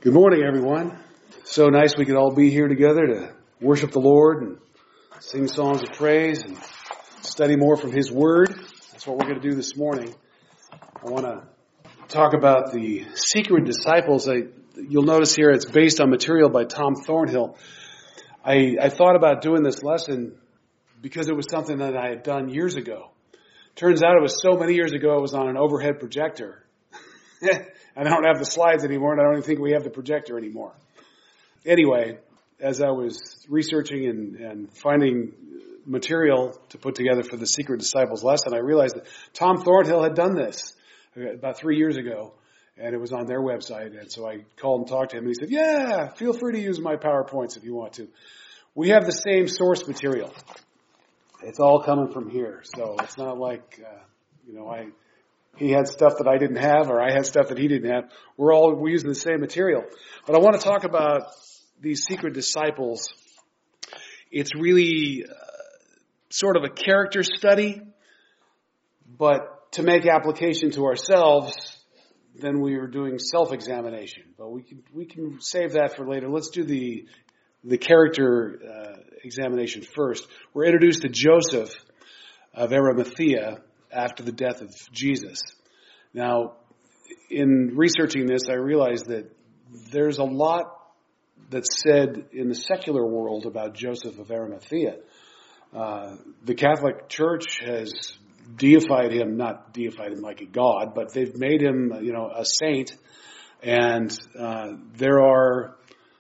Good morning, everyone. So nice we could all be here together to worship the Lord and sing songs of praise and study more from His Word. That's what we're going to do this morning. I want to talk about the secret disciples. You'll notice here it's based on material by Tom Thornhill. I thought about doing this lesson because it was something that I had done years ago. Turns out it was so many years ago it was on an overhead projector. I don't have the slides anymore, and I don't even think we have the projector anymore. Anyway, as I was researching and finding material to put together for the Secret Disciples lesson, I realized that Tom Thornhill had done this about 3 years ago, and it was on their website. And so I called and talked to him, and he said, yeah, feel free to use my PowerPoints if you want to. We have the same source material. It's all coming from here, so it's not like, he had stuff that I didn't have, or I had stuff that he didn't have. We're using the same material. But I want to talk about these secret disciples. It's really sort of a character study, but to make application to ourselves, then we are doing self-examination. But we can save that for later. Let's do the character examination first. We're introduced to Joseph of Arimathea after the death of Jesus. Now, in researching this, I realized that there's a lot that's said in the secular world about Joseph of Arimathea. The Catholic Church has not deified him like a god, but they've made him, a saint. And there are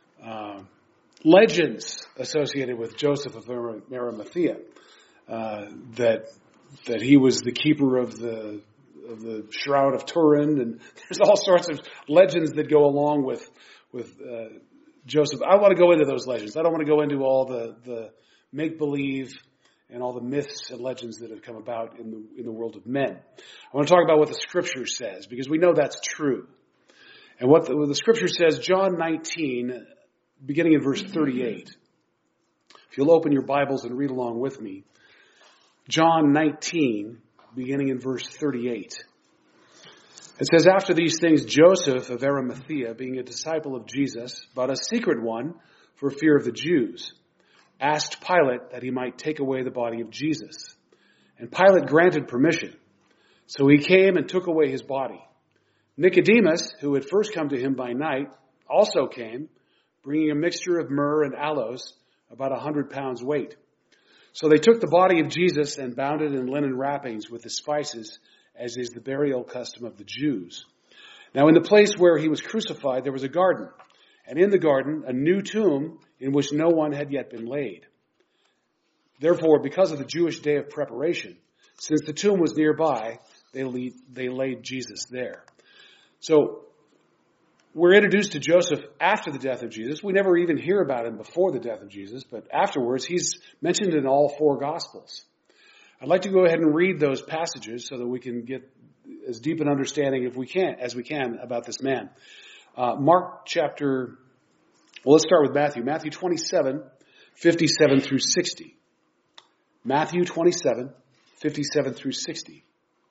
legends associated with Joseph of Arimathea that he was the keeper of the Shroud of Turin, and there's all sorts of legends that go along with Joseph. I want to go into those legends. I don't want to go into all the make-believe and all the myths and legends that have come about in the world of men. I want to talk about what the Scripture says, because we know that's true. And what the Scripture says, John 19, beginning in verse 38. If you'll open your Bibles and read along with me. John 19, beginning in verse 38. It says, after these things, Joseph of Arimathea, being a disciple of Jesus, but a secret one for fear of the Jews, asked Pilate that he might take away the body of Jesus. And Pilate granted permission. So he came and took away his body. Nicodemus, who had first come to him by night, also came, bringing a mixture of myrrh and aloes, about 100 pounds weight. So they took the body of Jesus and bound it in linen wrappings with the spices, as is the burial custom of the Jews. Now in the place where he was crucified, there was a garden, and in the garden a new tomb in which no one had yet been laid. Therefore, because of the Jewish day of preparation, since the tomb was nearby, they laid Jesus there. So we're introduced to Joseph after the death of Jesus. We never even hear about him before the death of Jesus, but afterwards he's mentioned in all four Gospels. I'd like to go ahead and read those passages so that we can get as deep an understanding as we can about this man. Let's start with Matthew. Matthew 27, 57 through 60. Matthew 27, 57 through 60.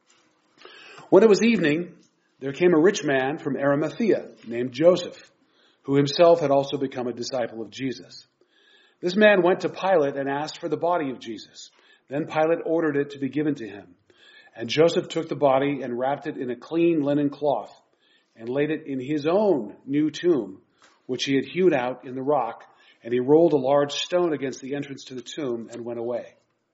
When it was evening, there came a rich man from Arimathea named Joseph, who himself had also become a disciple of Jesus. This man went to Pilate and asked for the body of Jesus. Then Pilate ordered it to be given to him. And Joseph took the body and wrapped it in a clean linen cloth and laid it in his own new tomb, which he had hewed out in the rock. And he rolled a large stone against the entrance to the tomb and went away.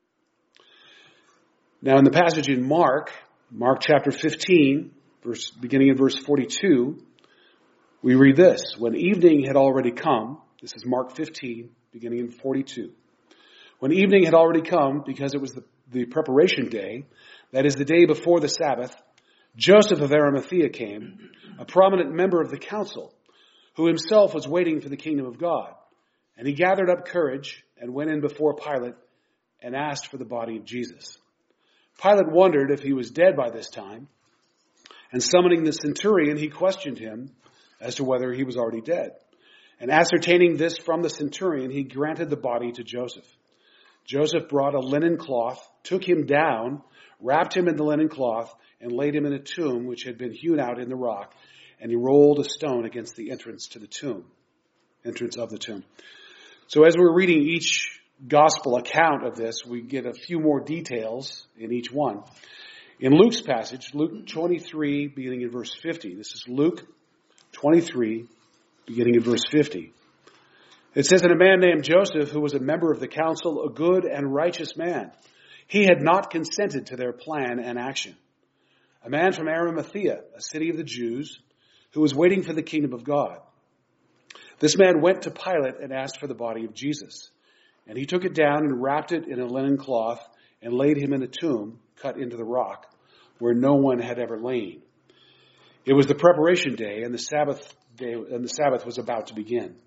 Now in the passage in Mark chapter 15, beginning in verse 42, we read this. When evening had already come, this is Mark 15, beginning in 42. When evening had already come, because it was the preparation day, that is the day before the Sabbath, Joseph of Arimathea came, a prominent member of the council, who himself was waiting for the kingdom of God. And he gathered up courage and went in before Pilate and asked for the body of Jesus. Pilate wondered if he was dead by this time, and summoning the centurion, he questioned him as to whether he was already dead. And ascertaining this from the centurion, he granted the body to Joseph. Joseph brought a linen cloth, took him down, wrapped him in the linen cloth, and laid him in a tomb which had been hewn out in the rock. and he rolled a stone against the entrance of the tomb. So as we're reading each gospel account of this, we get a few more details in each one. In Luke's passage, Luke 23, beginning in verse 50. This is Luke 23, beginning in verse 50. It says, "And a man named Joseph, who was a member of the council, a good and righteous man, he had not consented to their plan and action. A man from Arimathea, a city of the Jews, who was waiting for the kingdom of God. This man went to Pilate and asked for the body of Jesus. And he took it down and wrapped it in a linen cloth and laid him in a tomb cut into the rock where no one had ever lain. It was the preparation day, and the Sabbath was about to begin."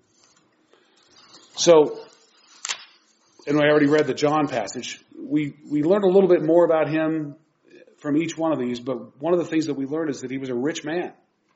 So, and I already read the John passage. We learned a little bit more about him from each one of these, but one of the things that we learned is that he was a rich man.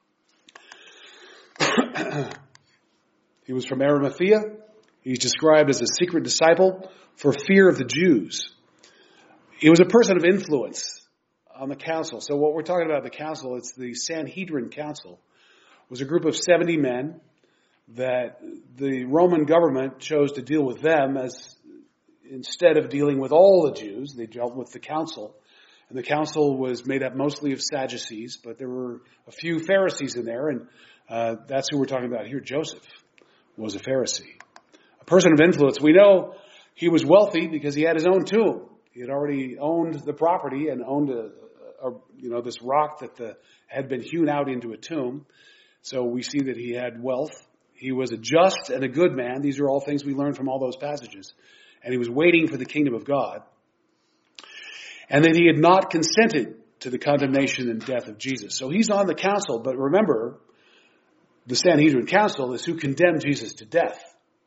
He was from Arimathea. He's described as a secret disciple for fear of the Jews. He was a person of influence on the council. So what we're talking about, the council, it's the Sanhedrin Council. It was a group of 70 men that the Roman government chose to deal with them as instead of dealing with all the Jews, they dealt with the council. And the council was made up mostly of Sadducees, but there were a few Pharisees in there, and that's who we're talking about here. Joseph was a Pharisee. A person of influence. We know he was wealthy because he had his own tomb. He had already owned the property and owned this rock that had been hewn out into a tomb. So we see that he had wealth. He was a just and a good man. These are all things we learn from all those passages. And he was waiting for the kingdom of God. And that he had not consented to the condemnation and death of Jesus. So he's on the council, but remember, the Sanhedrin Council is who condemned Jesus to death.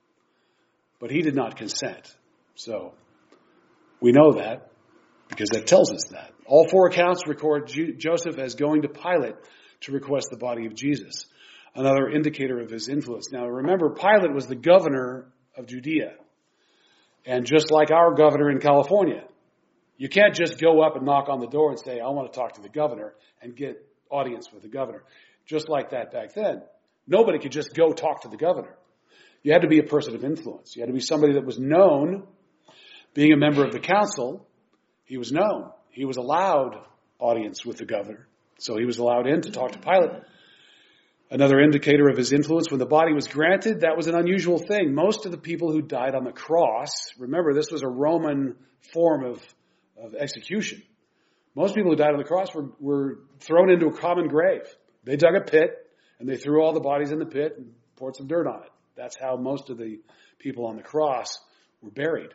But he did not consent. So we know that because that tells us that. All four accounts record Joseph as going to Pilate to request the body of Jesus. Another indicator of his influence. Now remember, Pilate was the governor of Judea. And just like our governor in California, you can't just go up and knock on the door and say, "I want to talk to the governor," and get audience with the governor. Just like that back then. Nobody could just go talk to the governor. You had to be a person of influence. You had to be somebody that was known. Being a member of the council, he was known. He was allowed audience with the governor. So he was allowed in to talk to Pilate. Another indicator of his influence, when the body was granted, that was an unusual thing. Most of the people who died on the cross, remember, this was a Roman form of execution. Most people who died on the cross were thrown into a common grave. They dug a pit, and they threw all the bodies in the pit and poured some dirt on it. That's how most of the people on the cross were buried.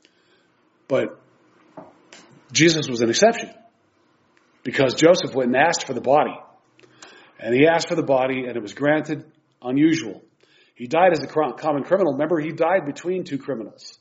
But Jesus was an exception because Joseph went and asked for the body. And he asked for the body, and it was granted. Unusual. He died as a common criminal. Remember, he died between two criminals.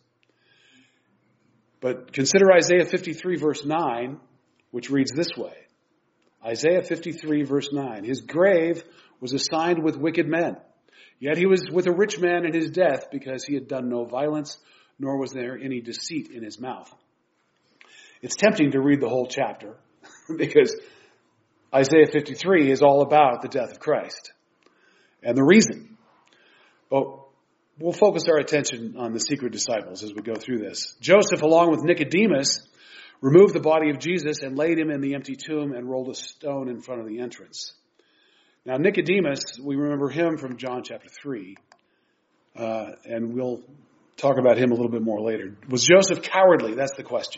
But consider Isaiah 53, verse 9, which reads this way. Isaiah 53, verse 9. "His grave was assigned with wicked men. Yet he was with a rich man in his death because he had done no violence, nor was there any deceit in his mouth." It's tempting to read the whole chapter because Isaiah 53 is all about the death of Christ and the reason. But we'll focus our attention on the secret disciples as we go through this. Joseph, along with Nicodemus, removed the body of Jesus and laid him in the empty tomb and rolled a stone in front of the entrance. Now, Nicodemus, we remember him from John chapter 3, and we'll talk about him a little bit more later. Was Joseph cowardly? That's the question.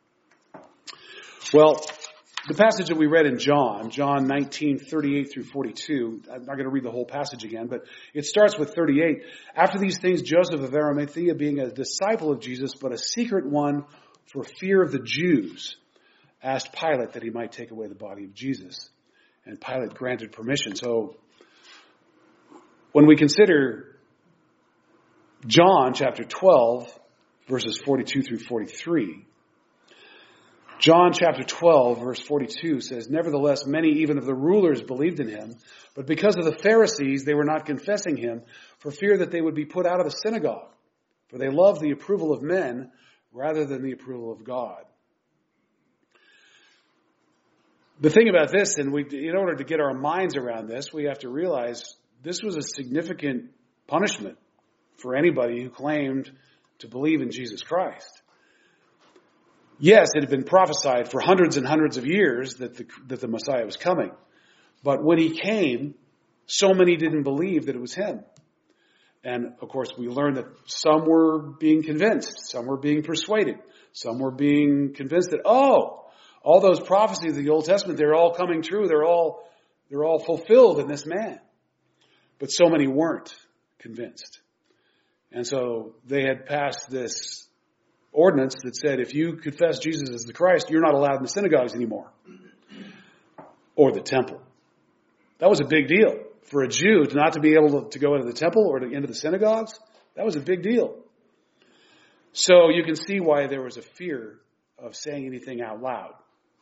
Well, the passage that we read in John 19, 38 through 42, I'm not going to read the whole passage again, but it starts with 38. "After these things, Joseph of Arimathea, being a disciple of Jesus, but a secret one for fear of the Jews, asked Pilate that he might take away the body of Jesus. And Pilate granted permission." So when we consider John chapter 12, verses 42 through 43, John chapter 12, verse 42 says, "Nevertheless, many even of the rulers believed in him, but because of the Pharisees, they were not confessing him for fear that they would be put out of the synagogue. For they loved the approval of men rather than the approval of God." The thing about this, and in order to get our minds around this, we have to realize this was a significant punishment for anybody who claimed to believe in Jesus Christ. Yes, it had been prophesied for hundreds and hundreds of years that the Messiah was coming. But when he came, so many didn't believe that it was him. And of course, we learned that some were being convinced, some were being persuaded, some were being convinced that, all those prophecies of the Old Testament, they're all coming true, they're all fulfilled in this man. But so many weren't convinced. And so they had passed this ordinance that said if you confess Jesus as the Christ, you're not allowed in the synagogues anymore. Or the temple. That was a big deal. For a Jew to not to be able to go into the temple or into the synagogues, that was a big deal. So you can see why there was a fear of saying anything out loud.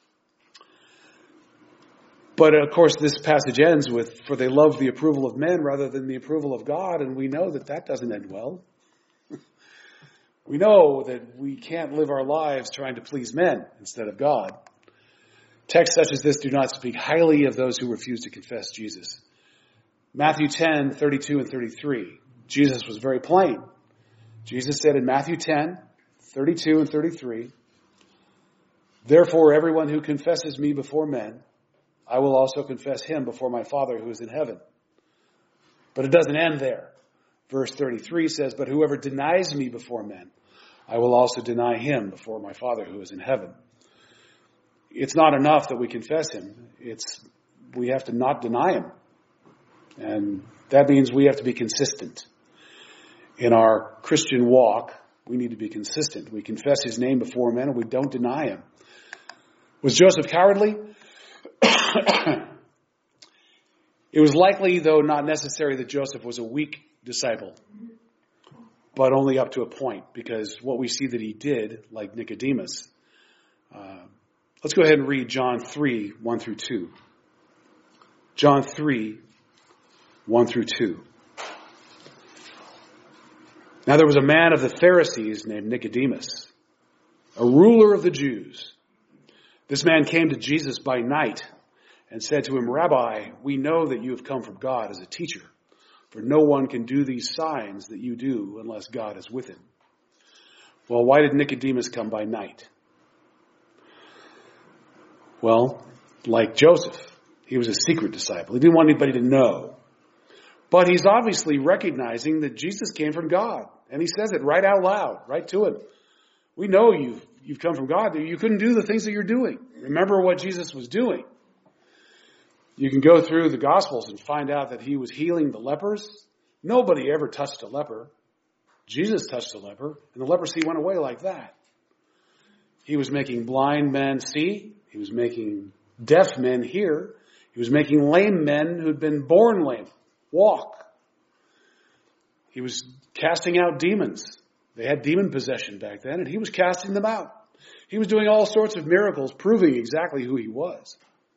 But of course this passage ends with, for they love the approval of men rather than the approval of God, and we know that doesn't end well. We know that we can't live our lives trying to please men instead of God. Texts such as this do not speak highly of those who refuse to confess Jesus. Matthew 10, 32 and 33. Jesus was very plain. Jesus said in Matthew 10, 32 and 33, "Therefore everyone who confesses me before men, I will also confess him before my Father who is in heaven." But it doesn't end there. Verse 33 says, "But whoever denies me before men, I will also deny him before my Father who is in heaven." It's not enough that we confess him. We have to not deny him. And that means we have to be consistent. In our Christian walk, we need to be consistent. We confess his name before men and we don't deny him. Was Joseph cowardly? It was likely, though not necessary, that Joseph was a weak disciple. But only up to a point, because what we see that he did, like Nicodemus. Let's go ahead and read John 3, 1 through 2. John 3, 1 through 2. "Now there was a man of the Pharisees named Nicodemus, a ruler of the Jews. This man came to Jesus by night and said to him, 'Rabbi, we know that you have come from God as a teacher, for no one can do these signs that you do unless God is with him.' Well, why did Nicodemus come by night? Well, like Joseph, he was a secret disciple. He didn't want anybody to know. But he's obviously recognizing that Jesus came from God. And he says it right out loud, right to him. We know you've come from God. You couldn't do the things that you're doing. Remember what Jesus was doing. You can go through the Gospels and find out that he was healing the lepers. Nobody ever touched a leper. Jesus touched a leper, and the leprosy went away like that. He was making blind men see. He was making deaf men hear. He was making lame men who'd been born lame walk. He was casting out demons. They had demon possession back then, and he was casting them out. He was doing all sorts of miracles, proving exactly who he was.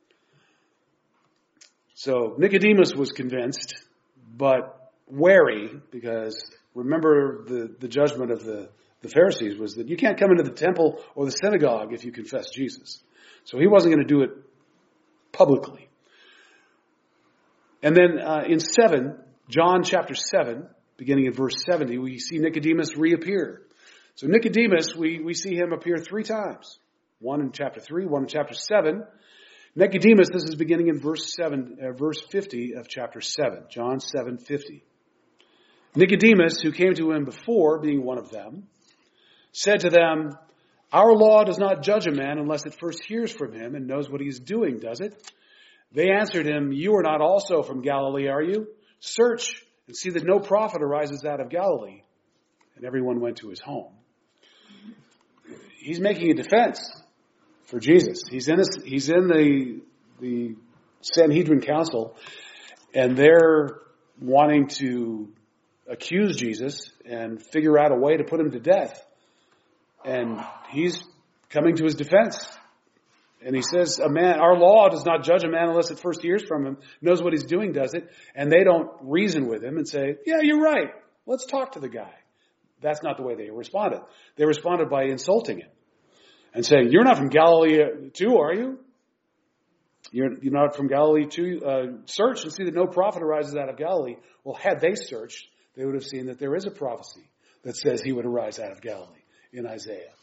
So Nicodemus was convinced, but wary, because remember the judgment of the Pharisees was that you can't come into the temple or the synagogue if you confess Jesus. So he wasn't going to do it publicly. And then in John chapter 7, beginning in verse 70, we see Nicodemus reappear. So Nicodemus, we see him appear 3 times. One in chapter 3, one in chapter 7. Nicodemus, this is beginning in verse 50 of chapter 7, John 7:50. Nicodemus, who came to him before, being one of them, said to them, "Our law does not judge a man unless it first hears from him and knows what he is doing, does it?" They answered him, "You are not also from Galilee, are you? Search and see that no prophet arises out of Galilee." And everyone went to his home. He's making a defense for Jesus. He's in the Sanhedrin Council, and they're wanting to accuse Jesus and figure out a way to put him to death. And he's coming to his defense. And he says, our law does not judge a man unless it first hears from him, knows what he's doing, does it? And they don't reason with him and say, "Yeah, you're right. Let's talk to the guy." That's not the way they responded. They responded by insulting him and saying, "You're not from Galilee too, are you? You're not from Galilee too? Search and see that no prophet arises out of Galilee. Well, had they searched, they would have seen that there is a prophecy that says he would arise out of Galilee in Isaiah.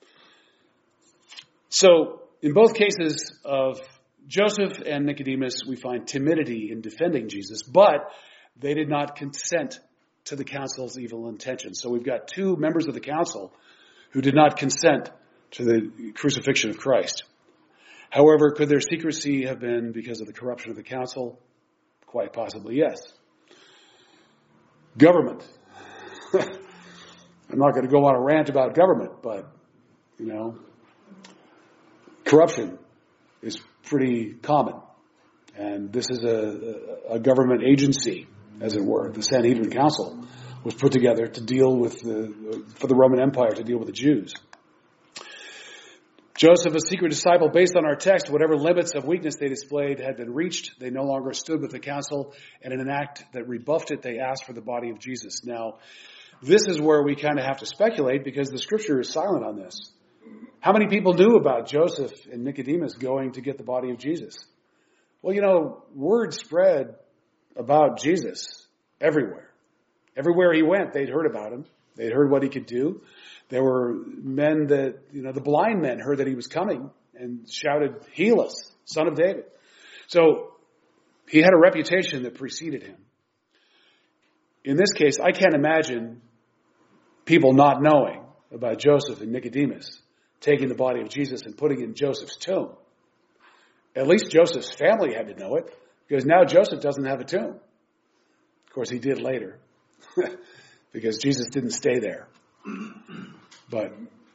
So, in both cases of Joseph and Nicodemus, we find timidity in defending Jesus, but they did not consent to the council's evil intentions. So we've got two members of the council who did not consent to the crucifixion of Christ. However, could their secrecy have been because of the corruption of the council? Quite possibly, yes. Government. I'm not going to go on a rant about government, but, corruption is pretty common. And this is a government agency, as it were. The Sanhedrin Council was put together to deal with for the Roman Empire, to deal with the Jews. Joseph, a secret disciple, based on our text, whatever limits of weakness they displayed had been reached. They no longer stood with the council, and in an act that rebuffed it, they asked for the body of Jesus. Now, this is where we kind of have to speculate, because the scripture is silent on this. How many people knew about Joseph and Nicodemus going to get the body of Jesus? Well, word spread about Jesus everywhere. Everywhere he went, they'd heard about him. They'd heard what he could do. There were men that, the blind men heard that he was coming and shouted, "Heal us, Son of David." So he had a reputation that preceded him. In this case, I can't imagine people not knowing about Joseph and Nicodemus taking the body of Jesus and putting it in Joseph's tomb. At least Joseph's family had to know it, because now Joseph doesn't have a tomb. Of course, he did later, because Jesus didn't stay there. But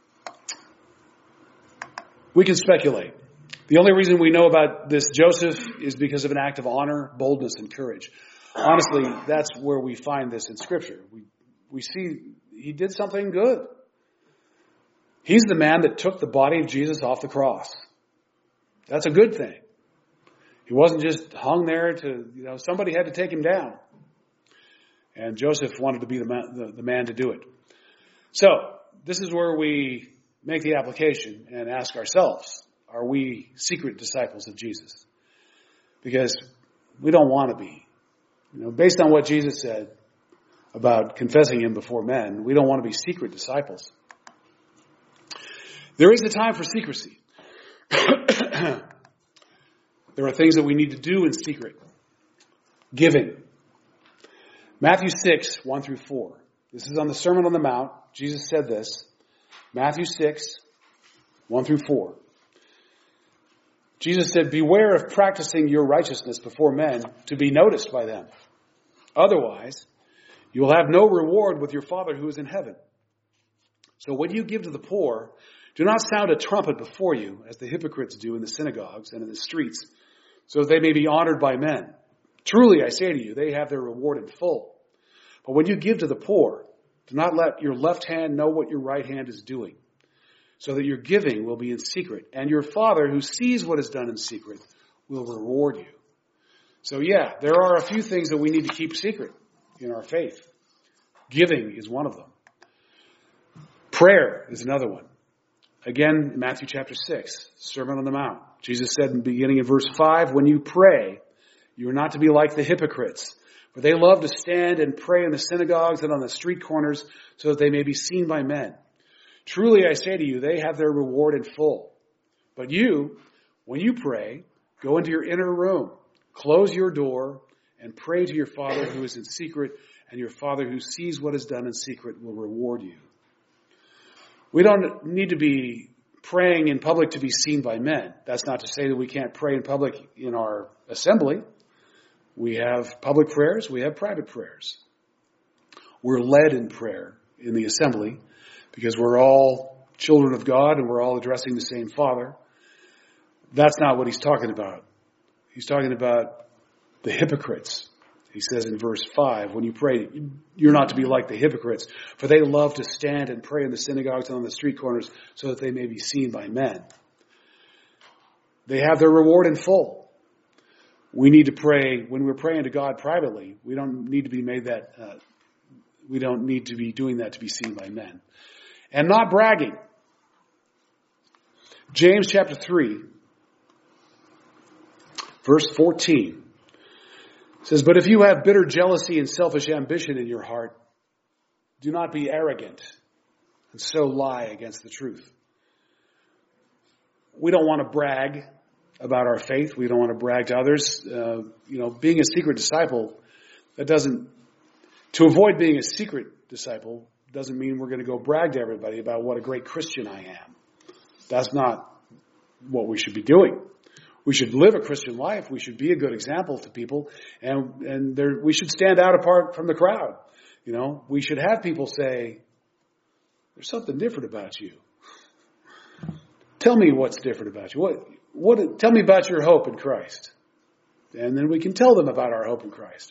we can speculate. The only reason we know about this Joseph is because of an act of honor, boldness, and courage. Honestly, that's where we find this in Scripture. We see he did something good. He's the man that took the body of Jesus off the cross. That's a good thing. He wasn't just hung there to, somebody had to take him down. And Joseph wanted to be the man to do it. So, this is where we make the application and ask ourselves, are we secret disciples of Jesus? Because we don't want to be. Based on what Jesus said about confessing him before men, we don't want to be secret disciples. There is a time for secrecy. There are things that we need to do in secret. Giving. Matthew 6, 1 through 4. This is on the Sermon on the Mount. Jesus said this. Matthew 6, 1 through 4. Jesus said, "Beware of practicing your righteousness before men to be noticed by them. Otherwise, you will have no reward with your Father who is in heaven. So when you give to the poor, do not sound a trumpet before you, as the hypocrites do in the synagogues and in the streets, so that they may be honored by men. Truly, I say to you, they have their reward in full. But when you give to the poor, do not let your left hand know what your right hand is doing, so that your giving will be in secret, and your Father who sees what is done in secret will reward you." So there are a few things that we need to keep secret in our faith. Giving is one of them. Prayer is another one. Again, in Matthew chapter 6, Sermon on the Mount, Jesus said beginning in verse 5, "When you pray, you are not to be like the hypocrites, for they love to stand and pray in the synagogues and on the street corners so that they may be seen by men. Truly, I say to you, they have their reward in full. But you, when you pray, go into your inner room, close your door, and pray to your Father who is in secret, and your Father who sees what is done in secret will reward you." We don't need to be praying in public to be seen by men. That's not to say that we can't pray in public in our assembly. We have public prayers, we have private prayers. We're led in prayer in the assembly because we're all children of God and we're all addressing the same Father. That's not what he's talking about. He's talking about the hypocrites. He says in verse 5, when you pray, you're not to be like the hypocrites, for they love to stand and pray in the synagogues and on the street corners so that they may be seen by men. They have their reward in full. We need to pray, when we're praying to God privately, we don't need to be we don't need to be doing that to be seen by men. And not bragging. James chapter 3. Verse 14 says, "But if you have bitter jealousy and selfish ambition in your heart, do not be arrogant and so lie against the truth." We don't want to brag about our faith. We don't want to brag to others. Being a secret disciple, to avoid being a secret disciple doesn't mean we're going to go brag to everybody about what a great Christian I am. That's not what we should be doing. We should live a Christian life. We should be a good example to people, and we should stand out apart from the crowd. We should have people say, "There's something different about you. Tell me what's different about you. Tell me about your hope in Christ." And then we can tell them about our hope in Christ.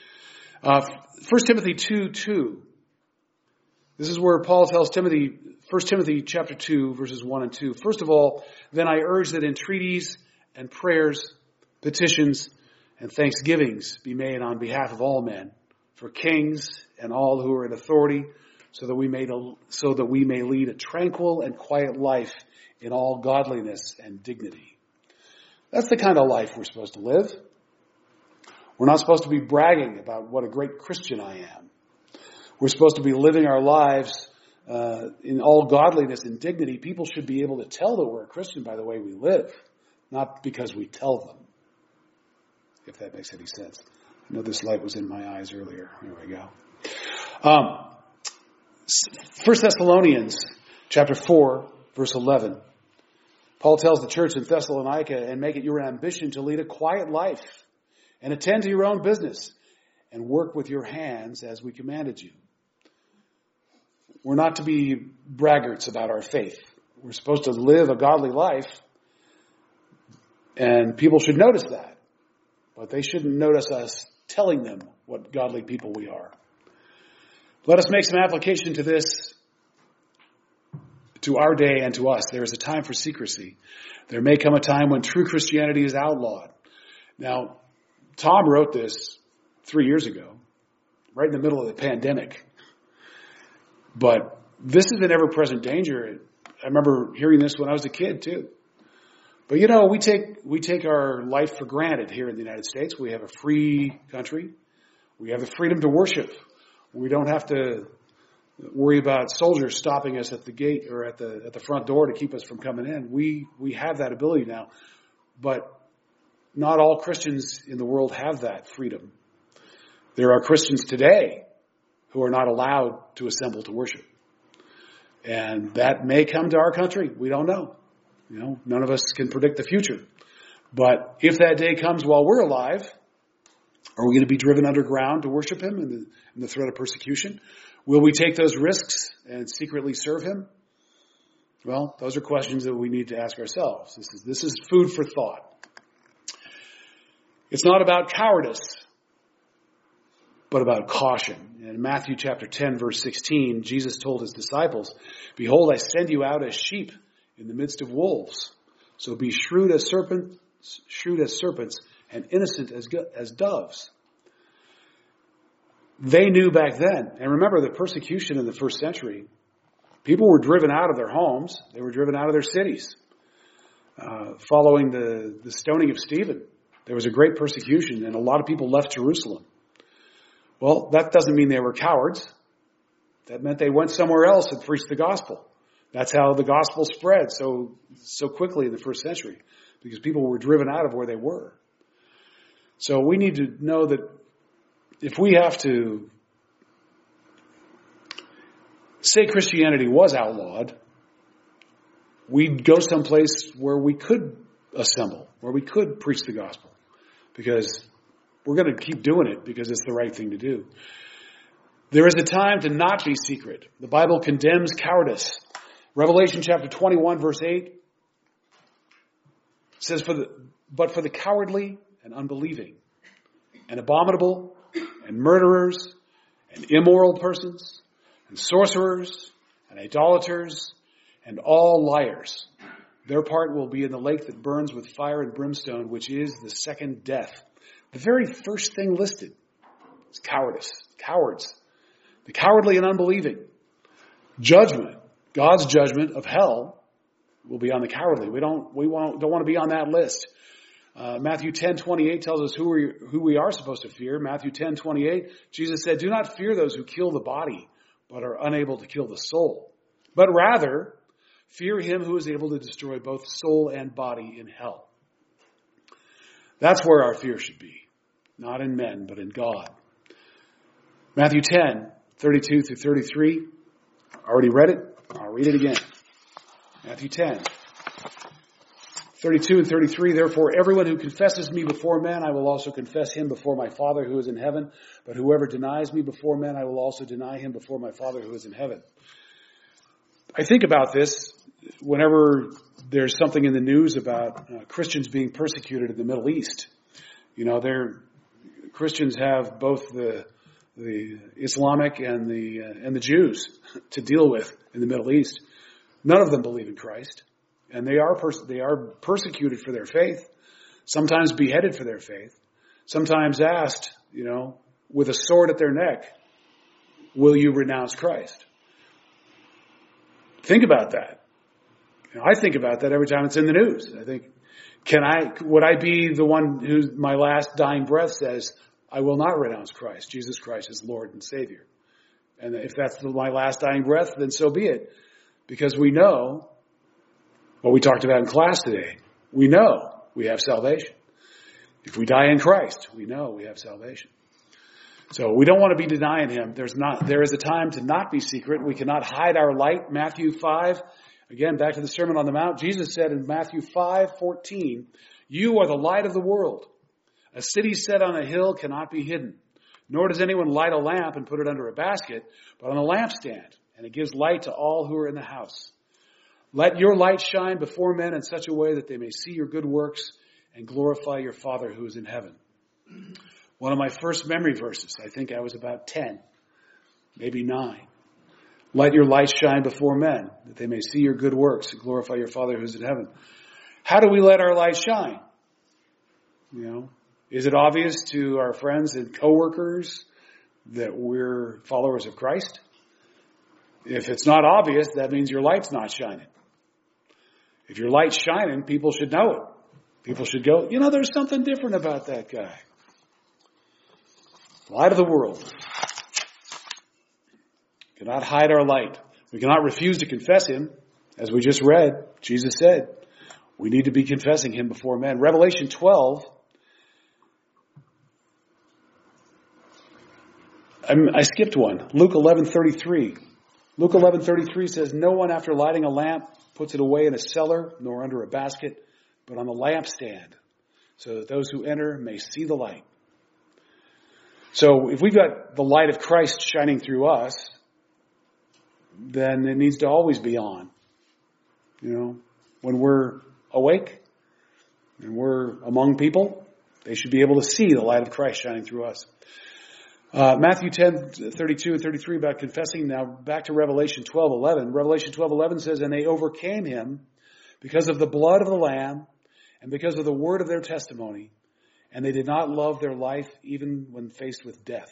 1 Timothy 2:2. This is where Paul tells Timothy, 1 Timothy chapter 2, verses 1 and 2. "First of all, then I urge that entreaties and prayers, petitions, and thanksgivings be made on behalf of all men, for kings and all who are in authority, so that we may lead a tranquil and quiet life in all godliness and dignity." That's the kind of life we're supposed to live. We're not supposed to be bragging about what a great Christian I am. We're supposed to be living our lives in all godliness and dignity. People should be able to tell that we're a Christian by the way we live, not because we tell them, if that makes any sense. I know this light was in my eyes earlier. Here we go. 1 Thessalonians chapter 4, verse 11. Paul tells the church in Thessalonica, "And make it your ambition to lead a quiet life and attend to your own business and work with your hands as we commanded you." We're not to be braggarts about our faith. We're supposed to live a godly life, and people should notice that. But they shouldn't notice us telling them what godly people we are. Let us make some application to this, to our day and to us. There is a time for secrecy. There may come a time when true Christianity is outlawed. Now, Tom wrote this 3 years ago, right in the middle of the pandemic. But this is an ever-present danger. I remember hearing this when I was a kid, too. But we take our life for granted here in the United States. We have a free country. We have the freedom to worship. We don't have to worry about soldiers stopping us at the gate or at the front door to keep us from coming in. We have that ability now. But not all Christians in the world have that freedom. There are Christians today who are not allowed to assemble to worship. And that may come to our country. We don't know. None of us can predict the future. But if that day comes while we're alive, are we going to be driven underground to worship him in the threat of persecution? Will we take those risks and secretly serve him? Well, those are questions that we need to ask ourselves. This is food for thought. It's not about cowardice, but about caution. In Matthew chapter 10, verse 16, Jesus told his disciples, "Behold, I send you out as sheep in the midst of wolves. So be shrewd as serpents and innocent as doves." They knew back then. And remember the persecution in the first century. People were driven out of their homes. They were driven out of their cities. Following the stoning of Stephen, there was a great persecution and a lot of people left Jerusalem. Well, that doesn't mean they were cowards. That meant they went somewhere else and preached the gospel. That's how the gospel spread so quickly in the first century, because people were driven out of where they were. So we need to know that if we have to say Christianity was outlawed, we'd go someplace where we could assemble, where we could preach the gospel, because we're going to keep doing it because it's the right thing to do. There is a time to not be secret. The Bible condemns cowardice. Revelation chapter 21, verse 8 says, "But for the cowardly and unbelieving and abominable and murderers and immoral persons and sorcerers and idolaters and all liars, their part will be in the lake that burns with fire and brimstone, which is the second death." The very first thing listed is cowardice, cowards, the cowardly and unbelieving. Judgment, God's judgment of hell will be on the cowardly. We don't want to be on that list. Matthew 10:28 tells us who we are supposed to fear. Matthew 10:28, Jesus said, "Do not fear those who kill the body, but are unable to kill the soul. But rather, fear him who is able to destroy both soul and body in hell." That's where our fear should be. Not in men, but in God. Matthew 10:32 through 33. Already read it. I'll read it again. Matthew 10:32 and 33. "Therefore, everyone who confesses me before men, I will also confess him before my Father who is in heaven. But whoever denies me before men, I will also deny him before my Father who is in heaven." I think about this whenever there's something in the news about Christians being persecuted in the Middle East. Christians have both the Islamic and the Jews to deal with in the Middle East. None of them believe in Christ, and they are persecuted for their faith, sometimes beheaded for their faith, sometimes asked, with a sword at their neck, "Will you renounce Christ?" Think about that. I think about that every time it's in the news. I think, would I be the one who my last dying breath says, "I will not renounce Christ. Jesus Christ is Lord and Savior." And if that's my last dying breath, then so be it. Because we know what we talked about in class today. We know we have salvation. If we die in Christ, we know we have salvation. So we don't want to be denying him. There is a time to not be secret. We cannot hide our light. Matthew 5, again, back to the Sermon on the Mount. Jesus said in Matthew 5:14, "You are the light of the world. A city set on a hill cannot be hidden. Nor does anyone light a lamp and put it under a basket, but on a lampstand, and it gives light to all who are in the house. Let your light shine before men in such a way that they may see your good works and glorify your Father who is in heaven." One of my first memory verses, I think I was about 10, maybe 9. Let your light shine before men, that they may see your good works and glorify your Father who is in heaven. How do we let our light shine? Is it obvious to our friends and coworkers that we're followers of Christ? If it's not obvious, that means your light's not shining. If your light's shining, people should know it. People should go, there's something different about that guy. Light of the world. We cannot hide our light. We cannot refuse to confess him. As we just read, Jesus said, we need to be confessing him before men. Revelation 12. I skipped one. Luke 11:33. Luke 11:33 says, "No one after lighting a lamp puts it away in a cellar, nor under a basket, but on a lampstand, so that those who enter may see the light." So if we've got the light of Christ shining through us, then it needs to always be on. When we're awake and we're among people, they should be able to see the light of Christ shining through us. Matthew 10:32 and 33 about confessing. Now back to Revelation 12:11. Revelation 12:11 says, "And they overcame him because of the blood of the Lamb and because of the word of their testimony. And they did not love their life even when faced with death."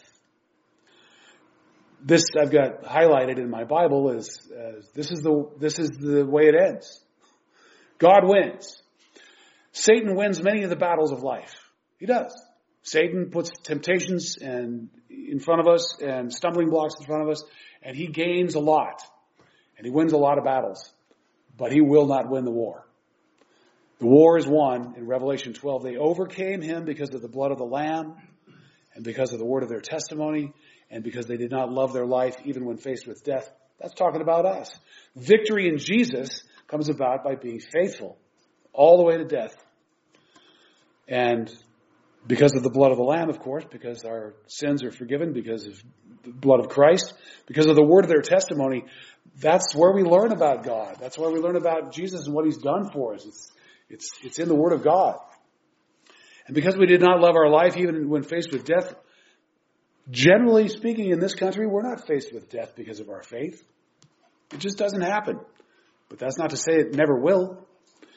This I've got highlighted in my Bible as this is the way it ends. God wins. Satan wins many of the battles of life. He does. Satan puts temptations in front of us and stumbling blocks in front of us, and he gains a lot. And he wins a lot of battles. But he will not win the war. The war is won in Revelation 12. They overcame him because of the blood of the Lamb and because of the word of their testimony and because they did not love their life even when faced with death. That's talking about us. Victory in Jesus comes about by being faithful all the way to death. And because of the blood of the Lamb, of course, because our sins are forgiven, because of the blood of Christ, because of the word of their testimony, that's where we learn about God. That's where we learn about Jesus and what he's done for us. It's in the word of God. And because we did not love our life even when faced with death, generally speaking in this country, we're not faced with death because of our faith. It just doesn't happen. But that's not to say it never will.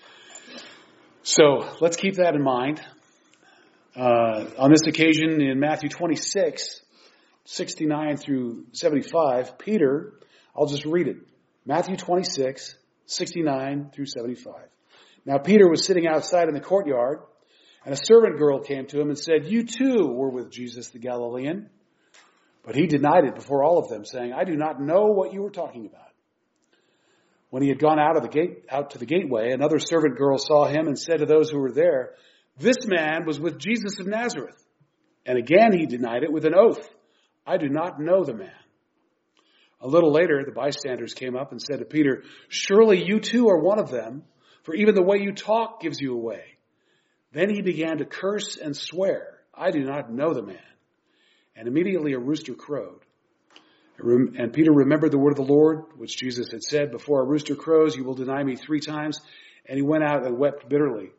So let's keep that in mind. On this occasion in Matthew 26, 69 through 75, Peter, I'll just read it. Matthew 26, 69 through 75. Now Peter was sitting outside in the courtyard And a servant girl came to him and said, "You too were with Jesus the Galilean." But he denied it before all of them, saying, "I do not know what you are talking about." When he had gone out to the gateway, another servant girl saw him and said to those who were there, "This man was with Jesus of Nazareth." And again he denied it with an oath, "I do not know the man." A little later, the bystanders came up and said to Peter, "Surely you too are one of them, for even the way you talk gives you away." Then he began to curse and swear, "I do not know the man." And immediately a rooster crowed. And Peter remembered the word of the Lord, which Jesus had said, "Before a rooster crows, you will deny me 3 times." And he went out and wept bitterly.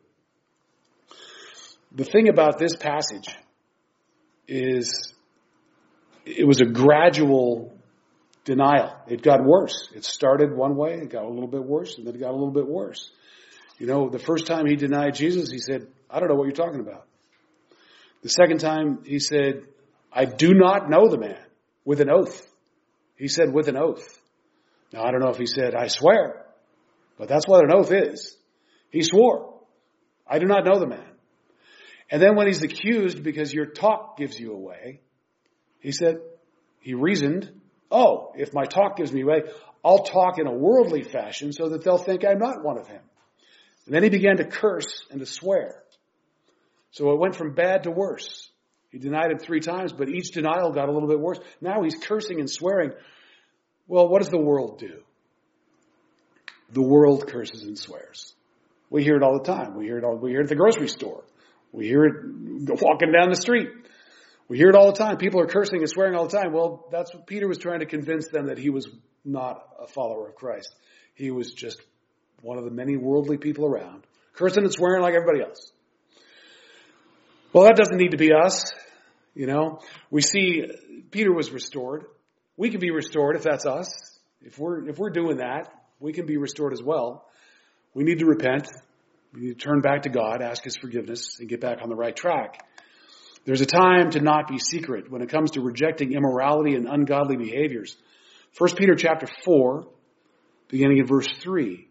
The thing about this passage is it was a gradual denial. It got worse. It started one way, it got a little bit worse, and then it got a little bit worse. You know, the first time he denied Jesus, he said, "I don't know what you're talking about." The second time he said, "I do not know the man," with an oath. He said with an oath. Now, I don't know if he said, "I swear," but that's what an oath is. He swore, "I do not know the man." And then when he's accused because your talk gives you away, he reasoned, "Oh, if my talk gives me away, I'll talk in a worldly fashion so that they'll think I'm not one of him." And then he began to curse and to swear. So it went from bad to worse. He denied it 3 times, but each denial got a little bit worse. Now he's cursing and swearing. Well, what does the world do? The world curses and swears. We hear it all the time. We hear it at the grocery store. We hear it walking down the street. We hear it all the time. People are cursing and swearing all the time. Well, that's what Peter was trying to convince them, that he was not a follower of Christ. He was just one of the many worldly people around, cursing and swearing like everybody else. Well, that doesn't need to be us. You know, we see Peter was restored. We can be restored if that's us. If we're doing that, we can be restored as well. We need to repent. We need to turn back to God, ask his forgiveness, and get back on the right track. There's a time to not be secret when it comes to rejecting immorality and ungodly behaviors. 1 Peter chapter 4, beginning in verse 3.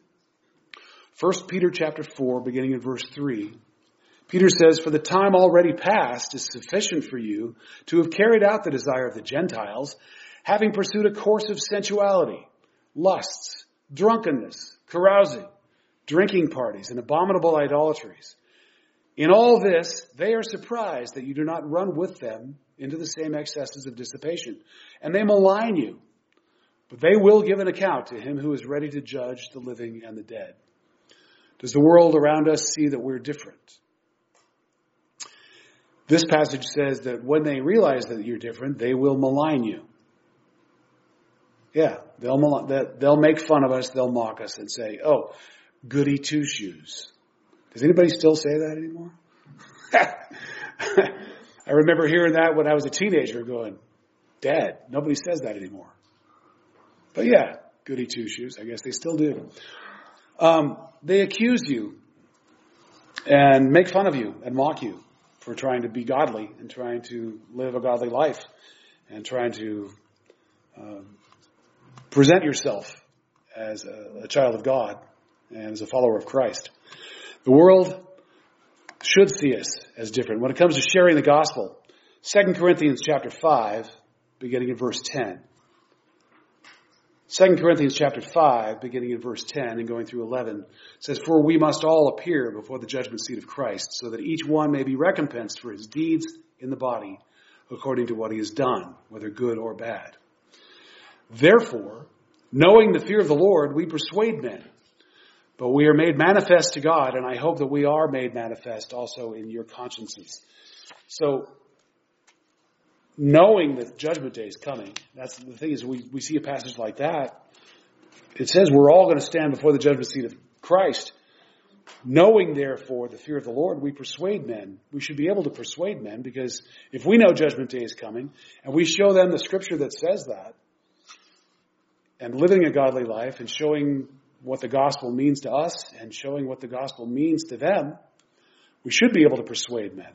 1 Peter chapter 4, beginning in verse 3. Peter says, "For the time already past is sufficient for you to have carried out the desire of the Gentiles, having pursued a course of sensuality, lusts, drunkenness, carousing, drinking parties, and abominable idolatries. In all this, they are surprised that you do not run with them into the same excesses of dissipation. And they malign you, but they will give an account to him who is ready to judge the living and the dead." Does the world around us see that we're different? This passage says that when they realize that you're different, they will malign you. Yeah, they'll make fun of us, they'll mock us and say, "Oh, goody two-shoes." Does anybody still say that anymore? I remember hearing that when I was a teenager going, "Dad, nobody says that anymore." But yeah, goody two-shoes, I guess they still do. They accuse you and make fun of you and mock you for trying to be godly and trying to live a godly life and trying to present yourself as a child of God and as a follower of Christ. The world should see us as different. When it comes to sharing the gospel, 2 Corinthians chapter 5, beginning in verse 10. 2 Corinthians chapter 5, beginning in verse 10 and going through 11, says, "For we must all appear before the judgment seat of Christ, so that each one may be recompensed for his deeds in the body, according to what he has done, whether good or bad. Therefore, knowing the fear of the Lord, we persuade men. But we are made manifest to God, and I hope that we are made manifest also in your consciences." So, knowing that judgment day is coming, that's the thing is we see a passage like that. It says we're all going to stand before the judgment seat of Christ. Knowing, therefore, the fear of the Lord, we persuade men. We should be able to persuade men, because if we know judgment day is coming, and we show them the scripture that says that, and living a godly life, and showing what the gospel means to us, and showing what the gospel means to them, we should be able to persuade men.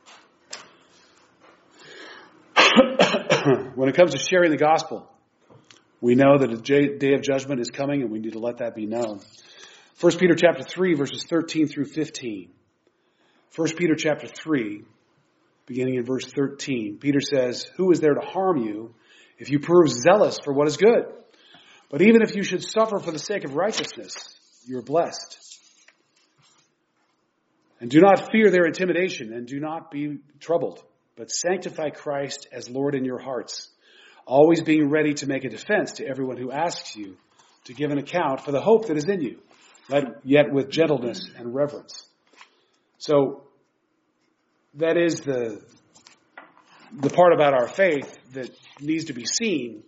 When it comes to sharing the gospel, we know that a day of judgment is coming, and we need to let that be known. 1 Peter chapter 3, verses 13 through 15. 1 Peter chapter 3, beginning in verse 13, Peter says, "Who is there to harm you if you prove zealous for what is good? But even if you should suffer for the sake of righteousness, you are blessed. And do not fear their intimidation, and do not be troubled, but sanctify Christ as Lord in your hearts, always being ready to make a defense to everyone who asks you to give an account for the hope that is in you, yet with gentleness and reverence." So that is the part about our faith that needs to be seen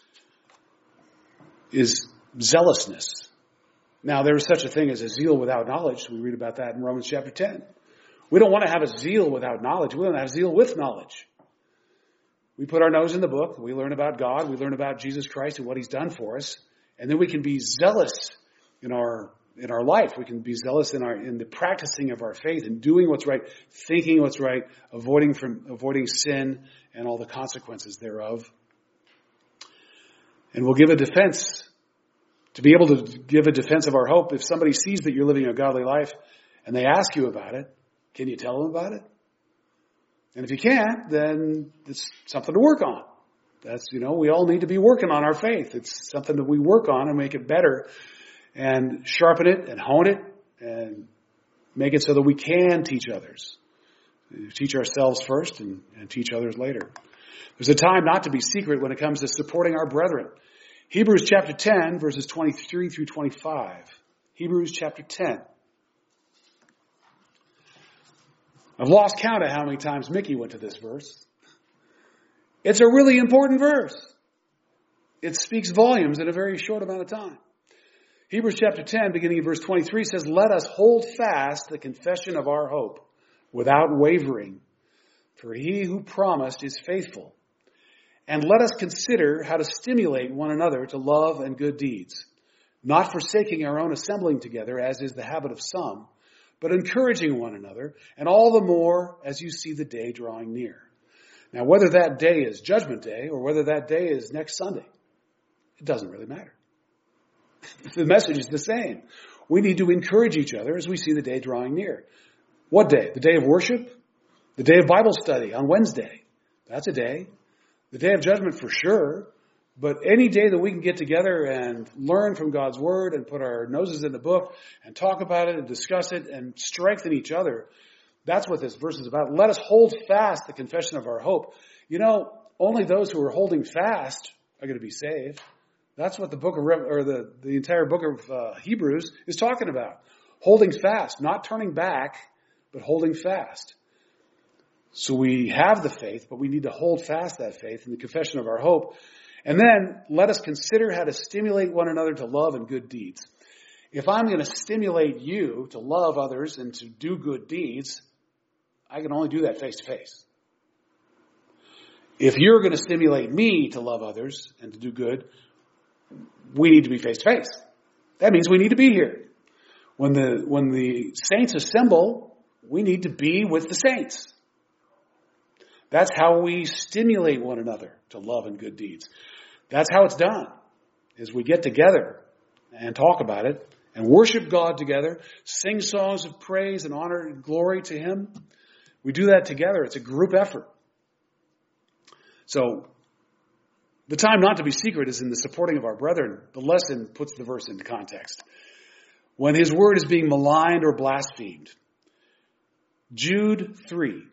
is zealousness. Now, there is such a thing as a zeal without knowledge. We read about that in Romans chapter 10. We don't want to have a zeal without knowledge. We want to have zeal with knowledge. We put our nose in the book. We learn about God. We learn about Jesus Christ and what he's done for us. And then we can be zealous in our life. We can be zealous in the practicing of our faith and doing what's right, thinking what's right, avoiding sin and all the consequences thereof. And we'll give a defense. To be able to give a defense of our hope, if somebody sees that you're living a godly life and they ask you about it, can you tell them about it? And if you can't, then it's something to work on. We all need to be working on our faith. It's something that we work on and make it better and sharpen it and hone it and make it so that we can teach others. Teach ourselves first and teach others later. There's a time not to be secret when it comes to supporting our brethren. Hebrews chapter 10, verses 23 through 25. Hebrews chapter 10. I've lost count of how many times Mickey went to this verse. It's a really important verse. It speaks volumes in a very short amount of time. Hebrews chapter 10, beginning in verse 23, says, "Let us hold fast the confession of our hope without wavering, for he who promised is faithful. And let us consider how to stimulate one another to love and good deeds, not forsaking our own assembling together, as is the habit of some, but encouraging one another, and all the more as you see the day drawing near." Now, whether that day is Judgment Day or whether that day is next Sunday, it doesn't really matter. The message is the same. We need to encourage each other as we see the day drawing near. What day? The day of worship? The day of Bible study on Wednesday. That's a day. The day of judgment for sure, but any day that we can get together and learn from God's Word and put our noses in the book and talk about it and discuss it and strengthen each other, that's what this verse is about. Let us hold fast the confession of our hope. Only those who are holding fast are going to be saved. That's what the book of the entire book of Hebrews is talking about. Holding fast, not turning back, but holding fast. So we have the faith, but we need to hold fast that faith in the confession of our hope. And then let us consider how to stimulate one another to love and good deeds. If I'm going to stimulate you to love others and to do good deeds, I can only do that face to face. If you're going to stimulate me to love others and to do good, we need to be face to face. That means we need to be here. When the saints assemble, we need to be with the saints. That's how we stimulate one another to love and good deeds. That's how it's done, is we get together and talk about it and worship God together, sing songs of praise and honor and glory to Him. We do that together. It's a group effort. So the time not to be secret is in the supporting of our brethren. The lesson puts the verse into context. When His word is being maligned or blasphemed. Jude 3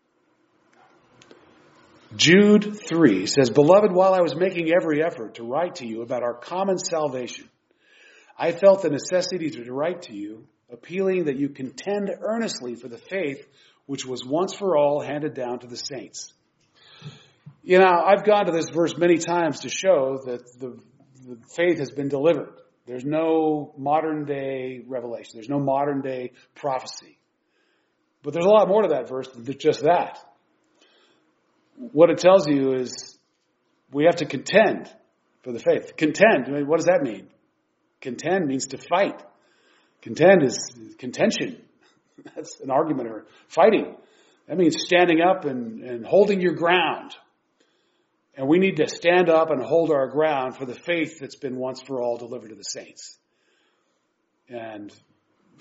says, "Beloved, while I was making every effort to write to you about our common salvation, I felt the necessity to write to you, appealing that you contend earnestly for the faith which was once for all handed down to the saints." I've gone to this verse many times to show that the faith has been delivered. There's no modern day revelation. There's no modern day prophecy. But there's a lot more to that verse than just that. What it tells you is we have to contend for the faith. Contend, what does that mean? Contend means to fight. Contend is contention. That's an argument or fighting. That means standing up and holding your ground. And we need to stand up and hold our ground for the faith that's been once for all delivered to the saints. And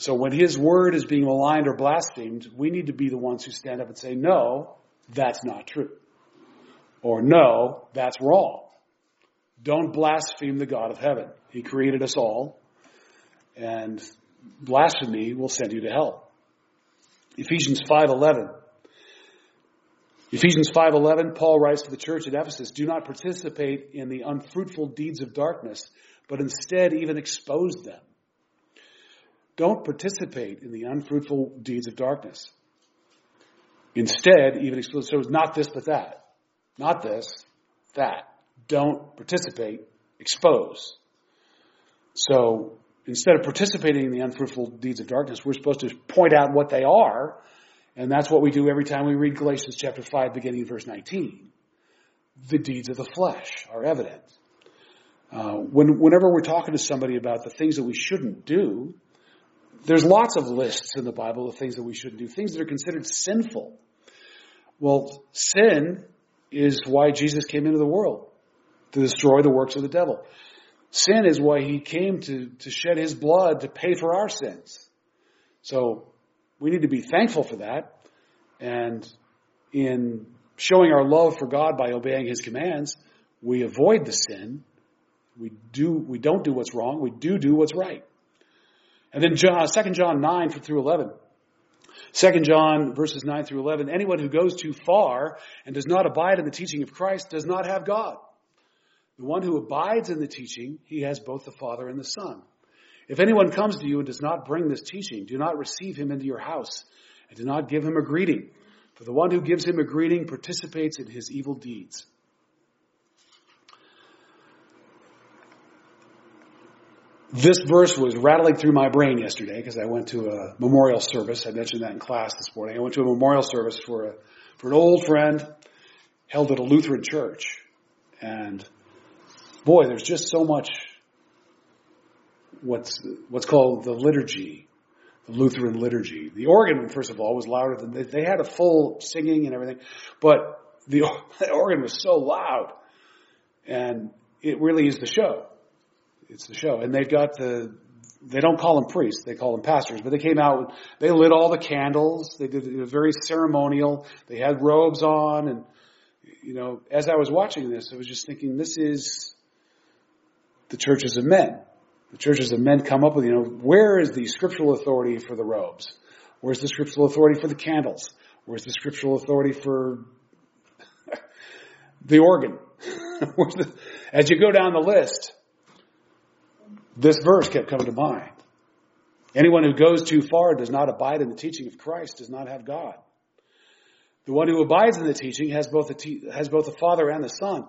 So when his word is being maligned or blasphemed, we need to be the ones who stand up and say, no, that's not true. Or no, that's wrong. Don't blaspheme the God of heaven. He created us all, and blasphemy will send you to hell. Ephesians 5:11. Ephesians 5:11, Paul writes to the church at Ephesus, do not participate in the unfruitful deeds of darkness, but instead even expose them. Don't participate in the unfruitful deeds of darkness. Instead, even expose. So it's not this, but that. Not this, that. Don't participate, expose. So instead of participating in the unfruitful deeds of darkness, we're supposed to point out what they are. And that's what we do every time we read Galatians chapter 5, beginning in verse 19. The deeds of the flesh are evident. Whenever we're talking to somebody about the things that we shouldn't do, there's lots of lists in the Bible of things that we shouldn't do, things that are considered sinful. Well, sin is why Jesus came into the world, to destroy the works of the devil. Sin is why he came to shed his blood to pay for our sins. So we need to be thankful for that. And in showing our love for God by obeying his commands, we avoid the sin. We don't do what's wrong. We do what's right. And then 2 John 9 through 11. 2 John verses 9 through 11. Anyone who goes too far and does not abide in the teaching of Christ does not have God. The one who abides in the teaching, he has both the Father and the Son. If anyone comes to you and does not bring this teaching, do not receive him into your house and do not give him a greeting. For the one who gives him a greeting participates in his evil deeds. This verse was rattling through my brain yesterday because I went to a memorial service. I mentioned that in class this morning. I went to a memorial service for an old friend held at a Lutheran church. And boy, there's just so much what's called the liturgy, the Lutheran liturgy. The organ, first of all, was louder than they had a full singing and everything, but the organ was so loud, and it really is the show. It's the show. And they don't call them priests, they call them pastors, but they came out, they lit all the candles, they did it very ceremonial, they had robes on, and, as I was watching this, I was just thinking, this is the churches of men. The churches of men come up with, where is the scriptural authority for the robes? Where's the scriptural authority for the candles? Where's the scriptural authority for the organ? As you go down the list, this verse kept coming to mind. Anyone who goes too far does not abide in the teaching of Christ does not have God. The one who abides in the teaching has both the Father and the Son.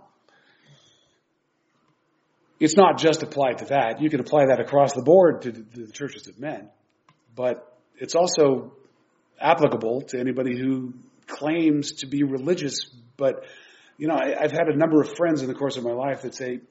It's not just applied to that. You can apply that across the board to the churches of men. But it's also applicable to anybody who claims to be religious. But, I've had a number of friends in the course of my life that say,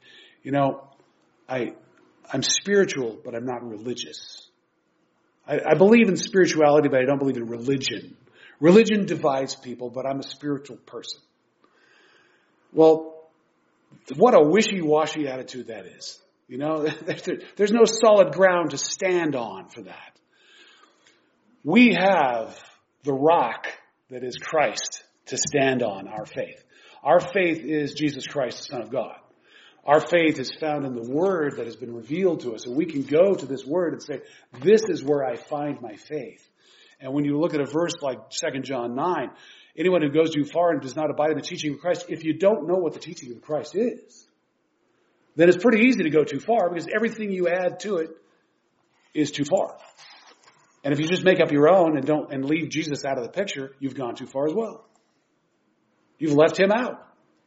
I'm spiritual, but I'm not religious. I believe in spirituality, but I don't believe in religion. Religion divides people, but I'm a spiritual person. Well, what a wishy-washy attitude that is. There's no solid ground to stand on for that. We have the rock that is Christ to stand on, our faith. Our faith is Jesus Christ, the Son of God. Our faith is found in the Word that has been revealed to us. And we can go to this Word and say, this is where I find my faith. And when you look at a verse like 2 John 9, anyone who goes too far and does not abide in the teaching of Christ, if you don't know what the teaching of Christ is, then it's pretty easy to go too far because everything you add to it is too far. And if you just make up your own and leave Jesus out of the picture, you've gone too far as well. You've left him out.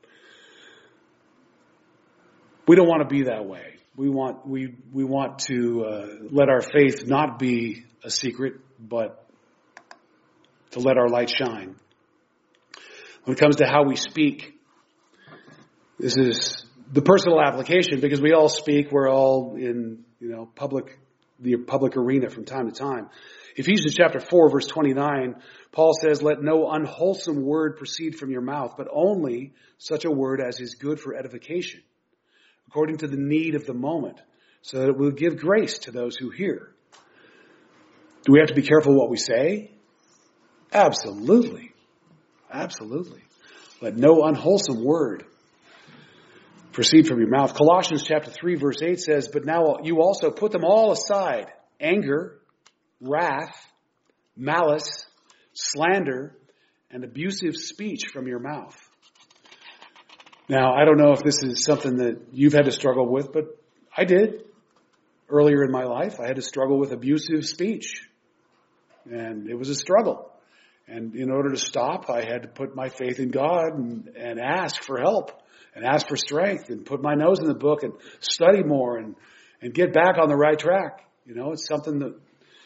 We don't want to be that way. We want to let our faith not be a secret, but to let our light shine. When it comes to how we speak, this is the personal application because we all speak. We're all in the public arena from time to time. Ephesians chapter 4, verse 29, Paul says, "Let no unwholesome word proceed from your mouth, but only such a word as is good for edification, according to the need of the moment, so that it will give grace to those who hear." Do we have to be careful what we say? Absolutely. Absolutely. Let no unwholesome word proceed from your mouth. Colossians chapter 3 verse 8 says, but now you also put them all aside. Anger, wrath, malice, slander, and abusive speech from your mouth. Now, I don't know if this is something that you've had to struggle with, but I did. Earlier in my life, I had to struggle with abusive speech. And it was a struggle. And in order to stop, I had to put my faith in God and ask for help and ask for strength and put my nose in the book and study more and get back on the right track. You know, it's something that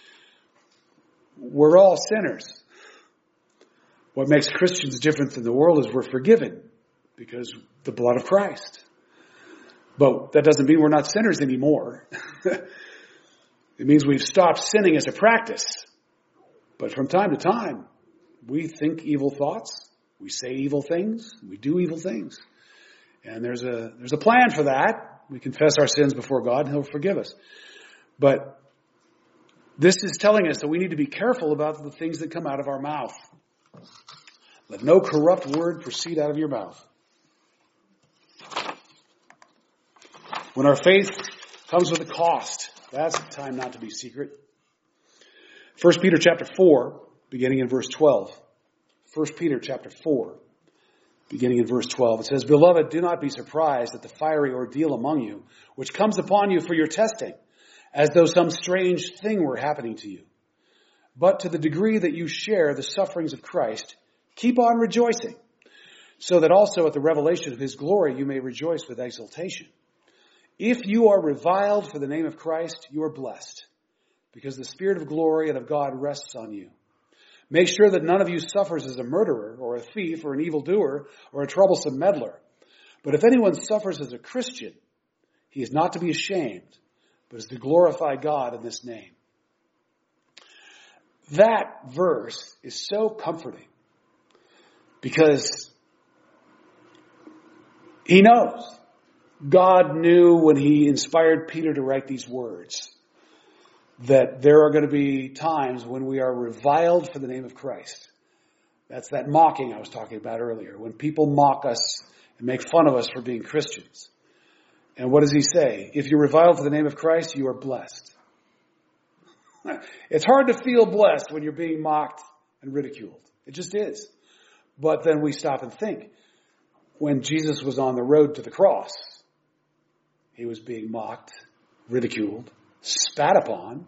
we're all sinners. What makes Christians different than the world is we're forgiven because the blood of Christ. But that doesn't mean we're not sinners anymore. It means we've stopped sinning as a practice. But from time to time, we think evil thoughts, we say evil things, we do evil things. And there's a plan for that. We confess our sins before God and He'll forgive us. But this is telling us that we need to be careful about the things that come out of our mouth. Let no corrupt word proceed out of your mouth. When our faith comes with a cost, that's the time not to be secret. 1 Peter chapter 4, beginning in verse 12. 1 Peter chapter 4, beginning in verse 12. It says, Beloved, do not be surprised at the fiery ordeal among you, which comes upon you for your testing, as though some strange thing were happening to you. But to the degree that you share the sufferings of Christ, keep on rejoicing, so that also at the revelation of His glory you may rejoice with exultation. If you are reviled for the name of Christ, you are blessed, because the Spirit of glory and of God rests on you. Make sure that none of you suffers as a murderer, or a thief, or an evildoer, or a troublesome meddler. But if anyone suffers as a Christian, he is not to be ashamed, but is to glorify God in this name. That verse is so comforting, because He knows. God knew when He inspired Peter to write these words that there are going to be times when we are reviled for the name of Christ. That's that mocking I was talking about earlier, when people mock us and make fun of us for being Christians. And what does He say? If you're reviled for the name of Christ, you are blessed. It's hard to feel blessed when you're being mocked and ridiculed. It just is. But then we stop and think. When Jesus was on the road to the cross, He was being mocked, ridiculed, spat upon,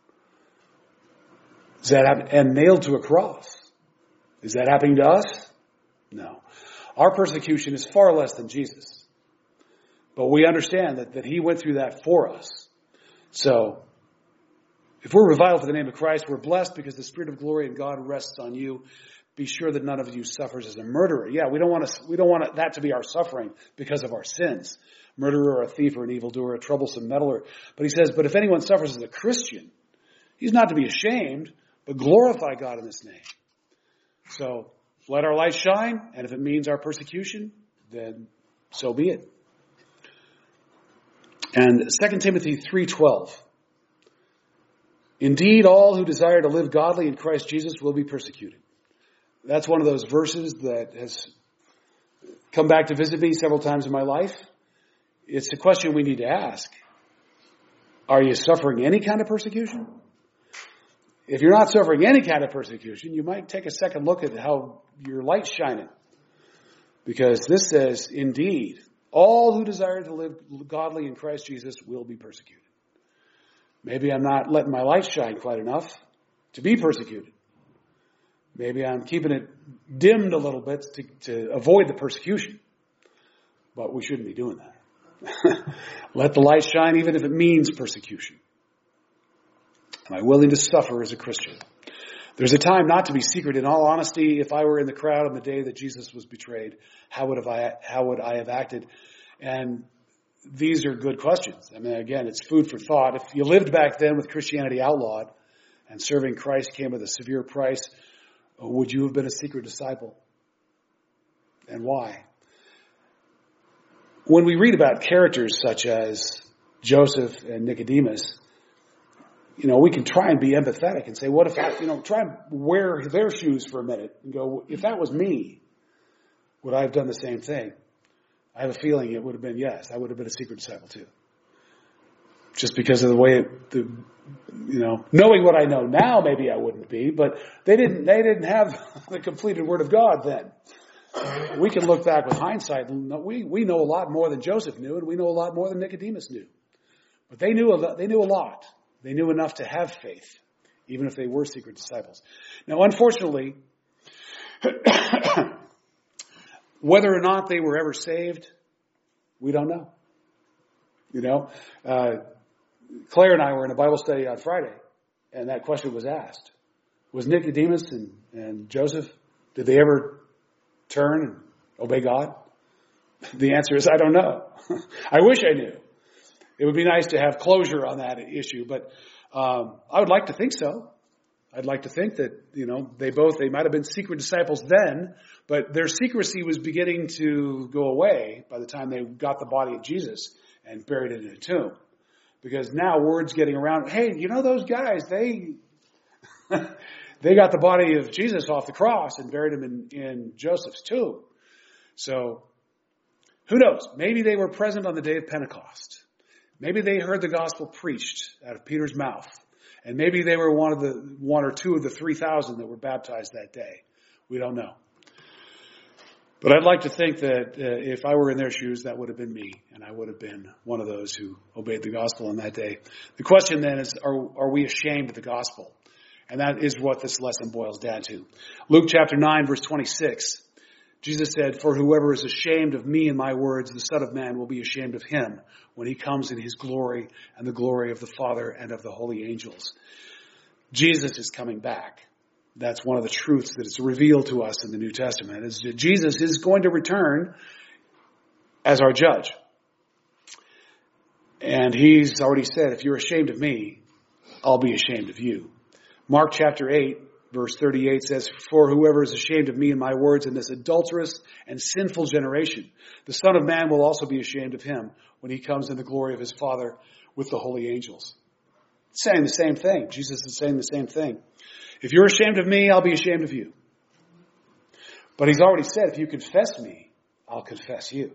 and nailed to a cross. Is that happening to us? No. Our persecution is far less than Jesus. But we understand that He went through that for us. So, if we're reviled for the name of Christ, we're blessed because the Spirit of glory and God rests on you. Be sure that none of you suffers as a murderer. Yeah, we don't want that to be our suffering because of our sins. Murderer, or a thief, or an evildoer, a troublesome meddler. But He says, but if anyone suffers as a Christian, he's not to be ashamed, but glorify God in this name. So, let our light shine, and if it means our persecution, then so be it. And 2 Timothy 3:12. Indeed, all who desire to live godly in Christ Jesus will be persecuted. That's one of those verses that has come back to visit me several times in my life. It's a question we need to ask. Are you suffering any kind of persecution? If you're not suffering any kind of persecution, you might take a second look at how your light's shining. Because this says, indeed, all who desire to live godly in Christ Jesus will be persecuted. Maybe I'm not letting my light shine quite enough to be persecuted. Maybe I'm keeping it dimmed a little bit to avoid the persecution. But we shouldn't be doing that. Let the light shine even if it means persecution. Am I willing to suffer as a Christian? There's a time not to be secret. In all honesty, if I were in the crowd on the day that Jesus was betrayed, how would I have acted? And these are good questions. I mean, again, it's food for thought. If you lived back then with Christianity outlawed and serving Christ came with a severe price, would you have been a secret disciple? And why? When we read about characters such as Joseph and Nicodemus, we can try and be empathetic and say, what if I, try and wear their shoes for a minute and go, if that was me, would I have done the same thing? I have a feeling it would have been yes. I would have been a secret disciple too. Just because of the way knowing what I know now, maybe I wouldn't be, but they didn't have the completed Word of God then. We can look back with hindsight and we know a lot more than Joseph knew, and we know a lot more than Nicodemus knew. But they knew a lot. They knew enough to have faith, even if they were secret disciples. Now, unfortunately, whether or not they were ever saved, we don't know. Claire and I were in a Bible study on Friday, and that question was asked. Was Nicodemus and Joseph, did they ever turn and obey God? The answer is, I don't know. I wish I knew. It would be nice to have closure on that issue, but I would like to think so. I'd like to think that, they might have been secret disciples then, but their secrecy was beginning to go away by the time they got the body of Jesus and buried it in a tomb. Because now word's getting around, hey, those guys, they got the body of Jesus off the cross and buried him in Joseph's tomb. So, who knows? Maybe they were present on the day of Pentecost. Maybe they heard the gospel preached out of Peter's mouth. And maybe they were one or two of the 3,000 that were baptized that day. We don't know. But I'd like to think that if I were in their shoes, that would have been me, and I would have been one of those who obeyed the gospel on that day. The question then is, are we ashamed of the gospel? And that is what this lesson boils down to. Luke chapter 9, verse 26, Jesus said, "For whoever is ashamed of me and my words, the Son of Man will be ashamed of him when he comes in his glory and the glory of the Father and of the holy angels." Jesus is coming back. That's one of the truths that is revealed to us in the New Testament, is that Jesus is going to return as our judge. And he's already said, if you're ashamed of me, I'll be ashamed of you. Mark chapter 8, verse 38 says, "For whoever is ashamed of me and my words in this adulterous and sinful generation, the Son of Man will also be ashamed of him when he comes in the glory of his Father with the holy angels." It's saying the same thing. Jesus is saying the same thing. If you're ashamed of me, I'll be ashamed of you. But he's already said, if you confess me, I'll confess you.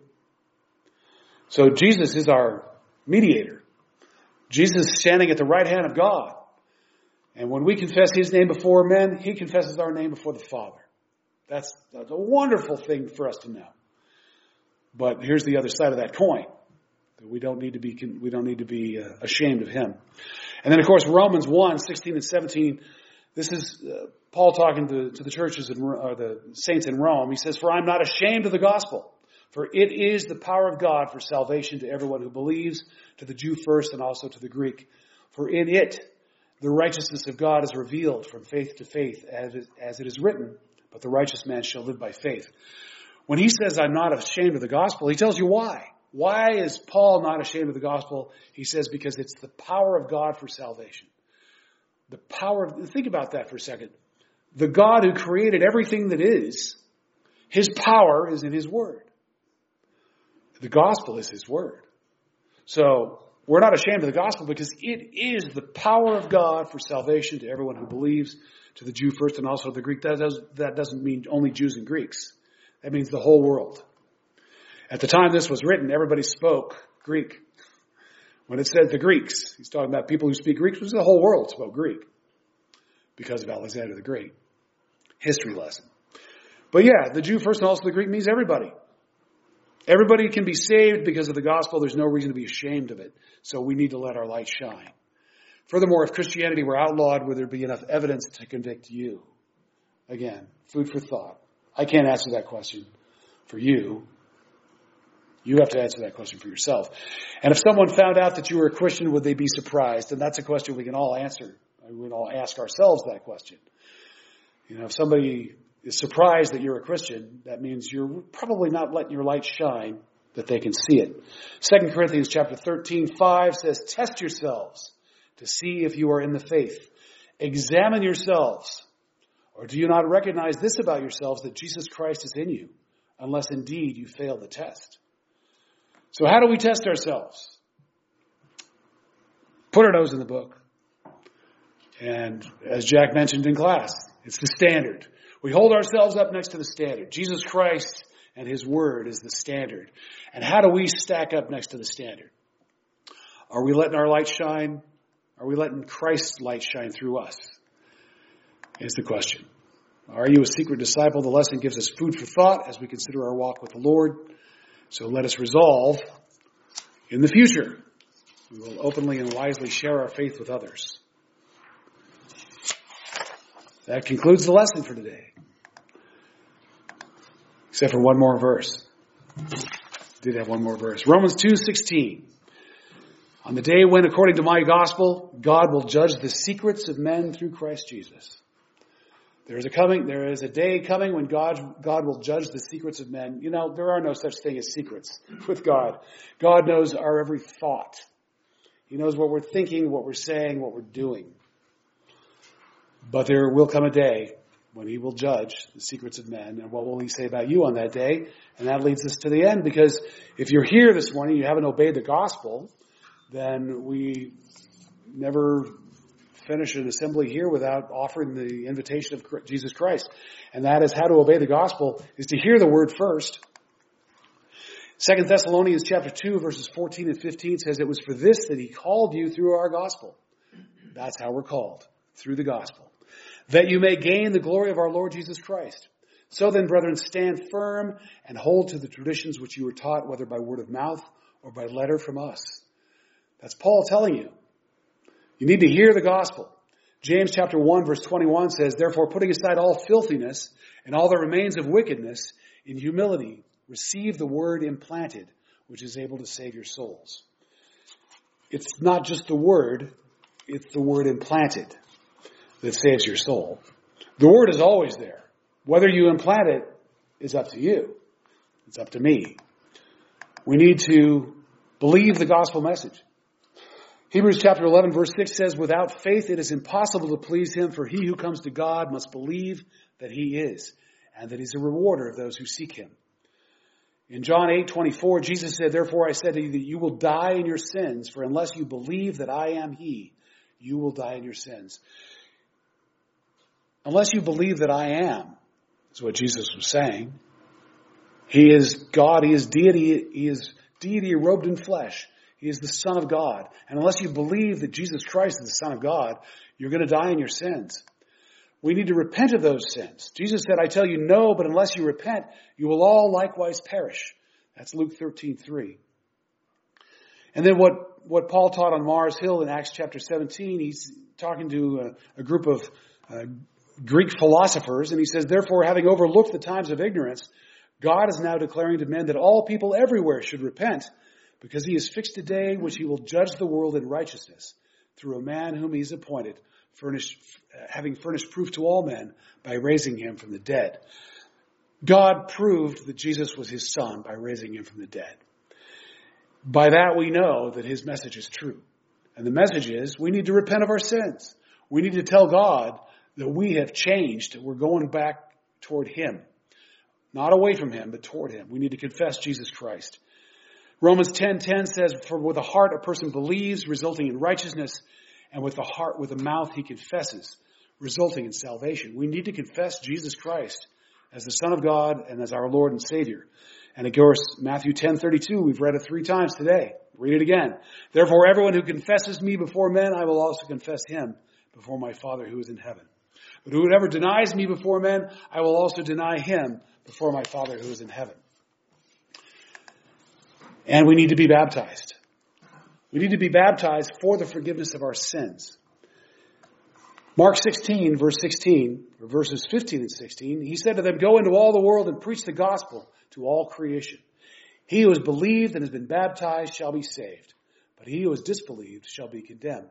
So Jesus is our mediator. Jesus is standing at the right hand of God. And when we confess his name before men, he confesses our name before the Father. That's a wonderful thing for us to know. But here's the other side of that coin. We don't need to be ashamed of him. And then, of course, Romans 1, 16 and 17, this is Paul talking to the churches or the saints in Rome. He says, "For I'm not ashamed of the gospel, for it is the power of God for salvation to everyone who believes, to the Jew first and also to the Greek. For in it the righteousness of God is revealed from faith to faith, as it is written, but the righteous man shall live by faith." When he says, I'm not ashamed of the gospel, he tells you why. Why is Paul not ashamed of the gospel? He says, because it's the power of God for salvation. Think about that for a second. The God who created everything that is, his power is in his word. The gospel is his word. So we're not ashamed of the gospel because it is the power of God for salvation to everyone who believes, to the Jew first and also the Greek. That doesn't mean only Jews and Greeks. That means the whole world. At the time this was written, everybody spoke Greek. When it said the Greeks, he's talking about people who speak Greek, because the whole world spoke Greek because of Alexander the Great. History lesson. But yeah, the Jew first and also the Greek means everybody. Everybody can be saved because of the gospel. There's no reason to be ashamed of it. So we need to let our light shine. Furthermore, if Christianity were outlawed, would there be enough evidence to convict you? Again, food for thought. I can't answer that question for you. You have to answer that question for yourself. And if someone found out that you were a Christian, would they be surprised? And that's a question we can all answer. We can all ask ourselves that question. If somebody is surprised that you're a Christian, that means you're probably not letting your light shine that they can see it. 2 Corinthians chapter 13:5 says, "Test yourselves to see if you are in the faith. Examine yourselves. Or do you not recognize this about yourselves, that Jesus Christ is in you, unless indeed you fail the test?" So how do we test ourselves? Put our nose in the book. And as Jack mentioned in class, it's the standard. We hold ourselves up next to the standard. Jesus Christ and His Word is the standard. And how do we stack up next to the standard? Are we letting our light shine? Are we letting Christ's light shine through us? Is the question. Are you a secret disciple? The lesson gives us food for thought as we consider our walk with the Lord. So let us resolve in the future we will openly and wisely share our faith with others. That concludes the lesson for today. Except for one more verse. Did have one more verse. Romans 2:16. On the day when, according to my gospel, God will judge the secrets of men through Christ Jesus. There is a day coming when God will judge the secrets of men. You know, there are no such thing as secrets with God. God knows our every thought. He knows what we're thinking, what we're saying, what we're doing. But there will come a day when He will judge the secrets of men. And what will He say about you on that day? And that leads us to the end, because if you're here this morning, you haven't obeyed the gospel, then we never finish an assembly here without offering the invitation of Jesus Christ. And that is how to obey the gospel, is to hear the word first. 2 Thessalonians chapter 2, verses 14 and 15 says, it was for this that He called you through our gospel. That's how we're called, through the gospel. That you may gain the glory of our Lord Jesus Christ. So then, brethren, stand firm and hold to the traditions which you were taught, whether by word of mouth or by letter from us. That's Paul telling you. You need to hear the gospel. James chapter 1, verse 21 says, therefore, putting aside all filthiness and all that remains of wickedness, in humility, receive the word implanted, which is able to save your souls. It's not just the word, it's the word implanted that saves your soul. The word is always there. Whether you implant it is up to you. It's up to me. We need to believe the gospel message. Hebrews chapter 11 verse 6 says, without faith it is impossible to please Him, for he who comes to God must believe that He is, and that He's a rewarder of those who seek Him. In John 8:24, Jesus said, therefore I said to you that you will die in your sins, for unless you believe that I am He, you will die in your sins. Unless you believe that I am, is what Jesus was saying. He is God, He is deity robed in flesh. He is the Son of God. And unless you believe that Jesus Christ is the Son of God, you're going to die in your sins. We need to repent of those sins. Jesus said, I tell you no, but unless you repent, you will all likewise perish. That's Luke 13:3. And then what Paul taught on Mars Hill in Acts chapter 17, he's talking to a group of Greek philosophers, and he says, therefore, having overlooked the times of ignorance, God is now declaring to men that all people everywhere should repent, because He has fixed a day which He will judge the world in righteousness through a man whom He has appointed, having furnished proof to all men by raising Him from the dead. God proved that Jesus was His Son by raising Him from the dead. By that we know that His message is true. And the message is we need to repent of our sins. We need to tell God that we have changed. We're going back toward Him. Not away from Him, but toward Him. We need to confess Jesus Christ. Romans 10:10 says, for with the heart a person believes, resulting in righteousness, and with the mouth he confesses, resulting in salvation. We need to confess Jesus Christ as the Son of God and as our Lord and Savior. And of course, Matthew 10:32, we've read it 3 times today. Read it again. Therefore, everyone who confesses me before men, I will also confess him before my Father who is in heaven. But whoever denies me before men, I will also deny him before my Father who is in heaven. And we need to be baptized. We need to be baptized for the forgiveness of our sins. Mark 16, verse 16, or verses 15 and 16, He said to them, go into all the world and preach the gospel to all creation. He who has believed and has been baptized shall be saved, but he who has disbelieved shall be condemned.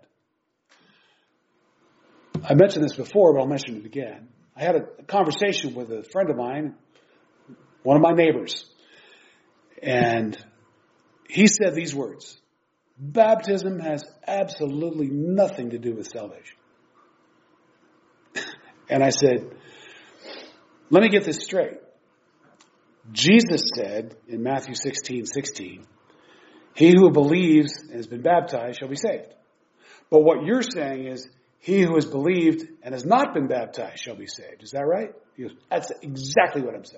I mentioned this before, but I'll mention it again. I had a conversation with a friend of mine, one of my neighbors, and he said these words, baptism has absolutely nothing to do with salvation. And I said, let me get this straight. Jesus said in Matthew 16:16, he who believes and has been baptized shall be saved. But what you're saying is he who has believed and has not been baptized shall be saved. Is that right? He goes, that's exactly what I'm saying.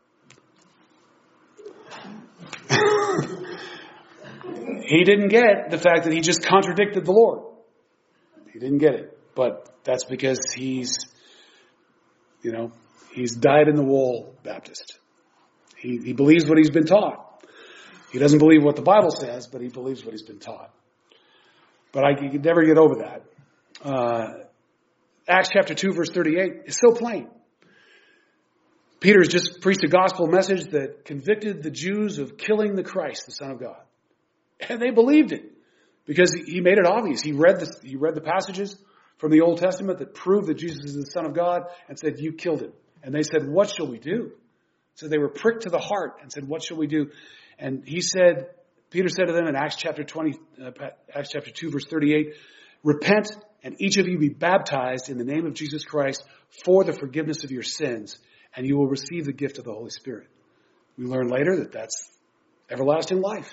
He didn't get the fact that he just contradicted the Lord. He didn't get it. But that's because he's dyed-in-the-wool Baptist. He believes what he's been taught. He doesn't believe what the Bible says, but he believes what he's been taught. But I could never get over that. Acts chapter 2, verse 38 is so plain. Peter has just preached a gospel message that convicted the Jews of killing the Christ, the Son of God. And they believed it because he made it obvious. He read the passages from the Old Testament that proved that Jesus is the Son of God and said, you killed him. And they said, what shall we do? So they were pricked to the heart and said, what shall we do? And Peter said to them in Acts chapter 2, verse 38, repent and each of you be baptized in the name of Jesus Christ for the forgiveness of your sins, and you will receive the gift of the Holy Spirit. We learn later that that's everlasting life.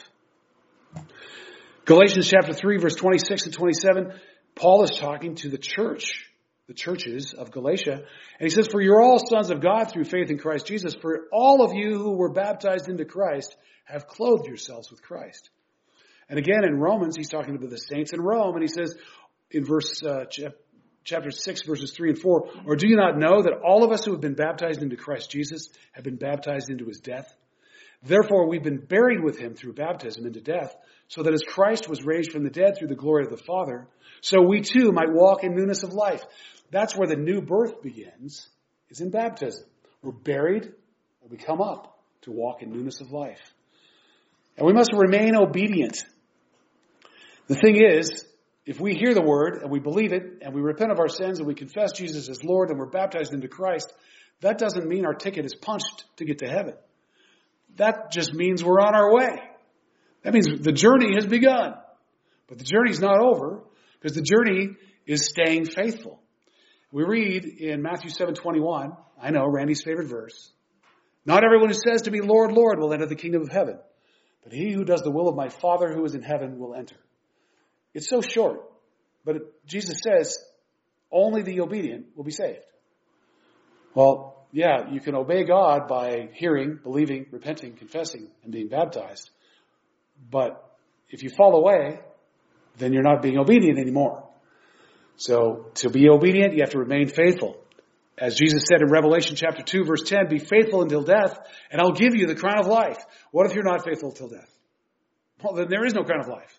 Galatians chapter 3, verse 26 and 27, Paul is talking to the churches of Galatia, and he says, for you're all sons of God through faith in Christ Jesus, for all of you who were baptized into Christ have clothed yourselves with Christ. And again in Romans, he's talking to the saints in Rome, and he says in chapter 6, verses 3 and 4, or do you not know that all of us who have been baptized into Christ Jesus have been baptized into his death? Therefore, we've been buried with him through baptism into death, so that as Christ was raised from the dead through the glory of the Father, so we too might walk in newness of life. That's where the new birth begins, is in baptism. We're buried, and we come up to walk in newness of life. And we must remain obedient. The thing is, if we hear the word and we believe it and we repent of our sins and we confess Jesus as Lord and we're baptized into Christ, that doesn't mean our ticket is punched to get to heaven. That just means we're on our way. That means the journey has begun. But the journey's not over because the journey is staying faithful. We read in Matthew 7:21, I know, Randy's favorite verse, not everyone who says to me, Lord, Lord, will enter the kingdom of heaven, but he who does the will of my Father who is in heaven will enter. It's so short, but Jesus says only the obedient will be saved. Well, yeah, you can obey God by hearing, believing, repenting, confessing, and being baptized. But if you fall away, then you're not being obedient anymore. So to be obedient, you have to remain faithful. As Jesus said in Revelation chapter 2, verse 10, be faithful until death, and I'll give you the crown of life. What if you're not faithful till death? Well, then there is no crown of life.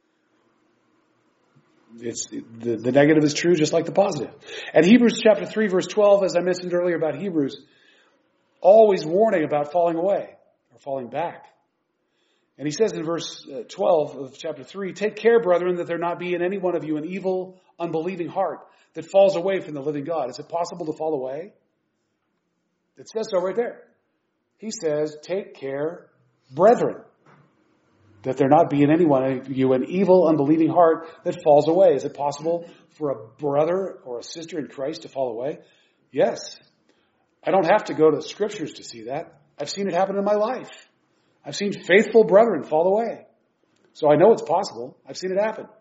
The negative is true just like the positive. And Hebrews chapter 3, verse 12, as I mentioned earlier about Hebrews, always warning about falling away or falling back. And he says in verse 12 of chapter 3, take care, brethren, that there not be in any one of you an evil, unbelieving heart that falls away from the living God. Is it possible to fall away? It says so right there. He says, take care, brethren, that there not be in any one of you an evil, unbelieving heart that falls away. Is it possible for a brother or a sister in Christ to fall away? Yes. I don't have to go to the scriptures to see that. I've seen it happen in my life. I've seen faithful brethren fall away. So I know it's possible. I've seen it happen.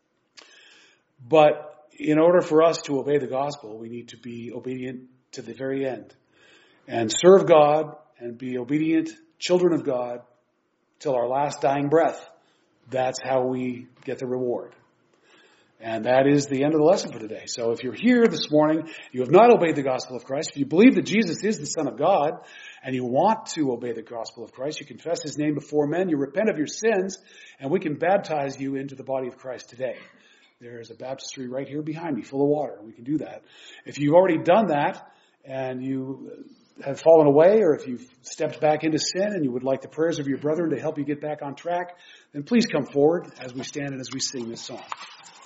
But in order for us to obey the gospel, we need to be obedient to the very end and serve God and be obedient children of God till our last dying breath. That's how we get the reward. And that is the end of the lesson for today. So if you're here this morning, you have not obeyed the gospel of Christ, if you believe that Jesus is the Son of God, and you want to obey the gospel of Christ, you confess his name before men, you repent of your sins, and we can baptize you into the body of Christ today. There's a baptistry right here behind me full of water. We can do that. If you've already done that, and you have fallen away, or if you've stepped back into sin and you would like the prayers of your brethren to help you get back on track, then please come forward as we stand and as we sing this song.